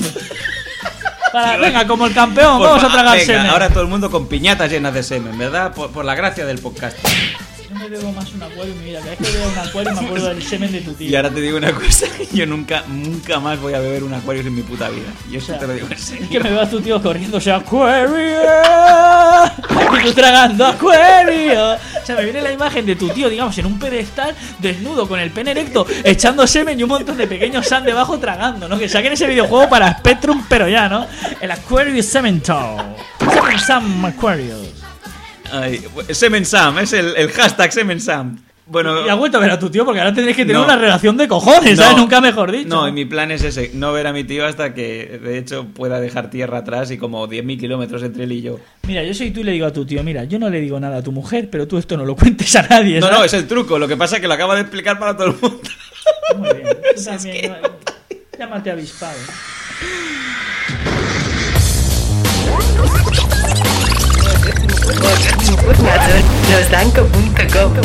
Speaker 6: Venga, como el campeón, vamos a tragar semen.
Speaker 1: Ahora todo el mundo con piñatas llenas de semen, ¿verdad? Por la gracia del podcast.
Speaker 6: Yo me bebo más un acuario en mi vida. Cada vez que veo un acuario me acuerdo del semen de tu tío.
Speaker 1: Y ahora te digo una cosa, yo nunca más voy a beber un acuario en mi puta vida. Y eso te lo digo en serio.
Speaker 6: Es que me veo a tu tío corriendo, o sea, acuario. Y tú tragando acuario. O sea, me viene la imagen de tu tío, digamos, en un pedestal, desnudo, con el pene erecto, echando semen y un montón de pequeños Sam debajo tragando, ¿no? Que saquen ese videojuego para Spectrum, pero ya, ¿no? El Aquarius Cemental. Semen Sam Aquarius.
Speaker 1: Ay, Semen Sam, es el hashtag Semen Sam. Bueno,
Speaker 6: y ha vuelto a ver a tu tío porque ahora tendréis que tener una relación de cojones, ¿sabes? Nunca mejor dicho.
Speaker 1: No, y mi plan es ese, no ver a mi tío hasta que, de hecho, pueda dejar tierra atrás y como 10.000 kilómetros entre él y yo.
Speaker 6: Mira, yo soy tú y le digo a tu tío, mira, yo no le digo nada a tu mujer, pero tú esto no lo cuentes a nadie, ¿sabes?
Speaker 1: No, es el truco, lo que pasa es que lo acaba de explicar para todo el mundo.
Speaker 6: Muy bien, tú también, llámate avispado.
Speaker 2: Losdanco.com.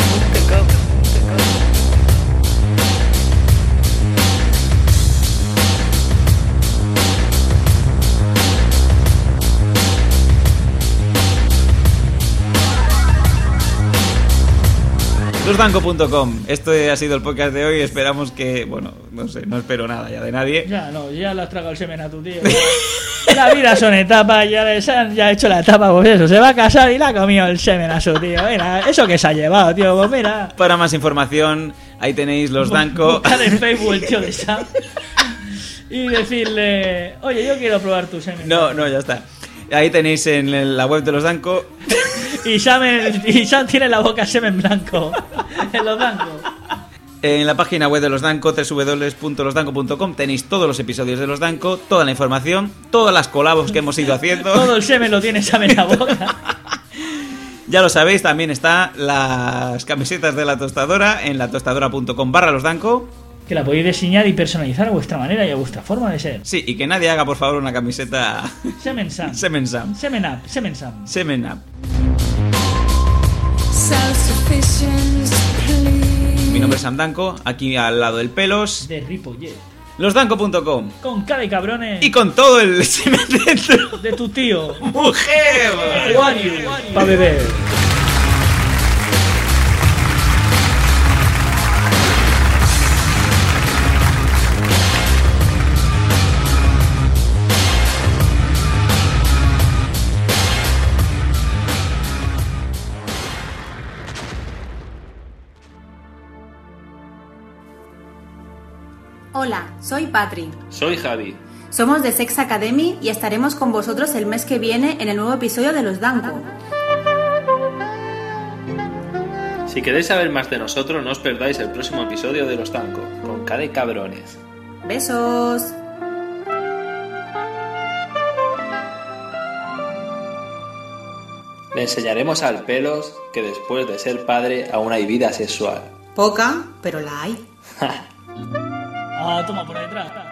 Speaker 1: Losdanco.com. Esto ha sido el podcast de hoy. Esperamos que, bueno, no sé, no espero nada ya de nadie.
Speaker 6: Ya le has tragado el semen a tu tío. La vida son etapas, ya ha hecho la etapa, pues eso, se va a casar y le ha comido el semen a su tío. Mira, eso que se ha llevado, tío, pues mira.
Speaker 1: Para más información, ahí tenéis Los Danco.
Speaker 6: Buscar en Facebook el tío de Sam y decirle, oye, yo quiero probar tu semen.
Speaker 1: No, ya está. Ahí tenéis en la web de Los Danco.
Speaker 6: Y Sam tiene la boca semen blanco en Los Danco.
Speaker 1: En la página web de Los Danco, www.losdanco.com, tenéis todos los episodios de Los Danco, toda la información, todas las colabos que hemos ido haciendo.
Speaker 6: Todo el semen lo tiene Sam en la boca.
Speaker 1: Ya lo sabéis, también están las camisetas de La Tostadora en latostadora.com/losdanco.
Speaker 6: Que la podéis diseñar y personalizar a vuestra manera y a vuestra forma de ser.
Speaker 1: Sí, y que nadie haga, por favor, una camiseta...
Speaker 6: Semen Sam.
Speaker 1: Semen Sam.
Speaker 6: Semen Up. Semen Sam.
Speaker 1: Semen Up. Mi nombre es Sam Danko, aquí al lado del Pelos.
Speaker 6: De Ripollet.
Speaker 1: Losdanko.com.
Speaker 6: Con cara y cabrones.
Speaker 1: Y con todo el semen dentro.
Speaker 6: De tu tío.
Speaker 1: ¡Mujer!
Speaker 6: Pa' beber.
Speaker 15: Hola, soy Patri.
Speaker 16: Soy Javi.
Speaker 15: Somos de Sex Academy y estaremos con vosotros el mes que viene en el nuevo episodio de Los Danko.
Speaker 16: Si queréis saber más de nosotros, no os perdáis el próximo episodio de Los Danko, con cara de cabrones.
Speaker 15: ¡Besos!
Speaker 16: Le enseñaremos al Pelos que después de ser padre aún hay vida sexual.
Speaker 15: Poca, pero la hay.
Speaker 6: Ah, toma por detrás.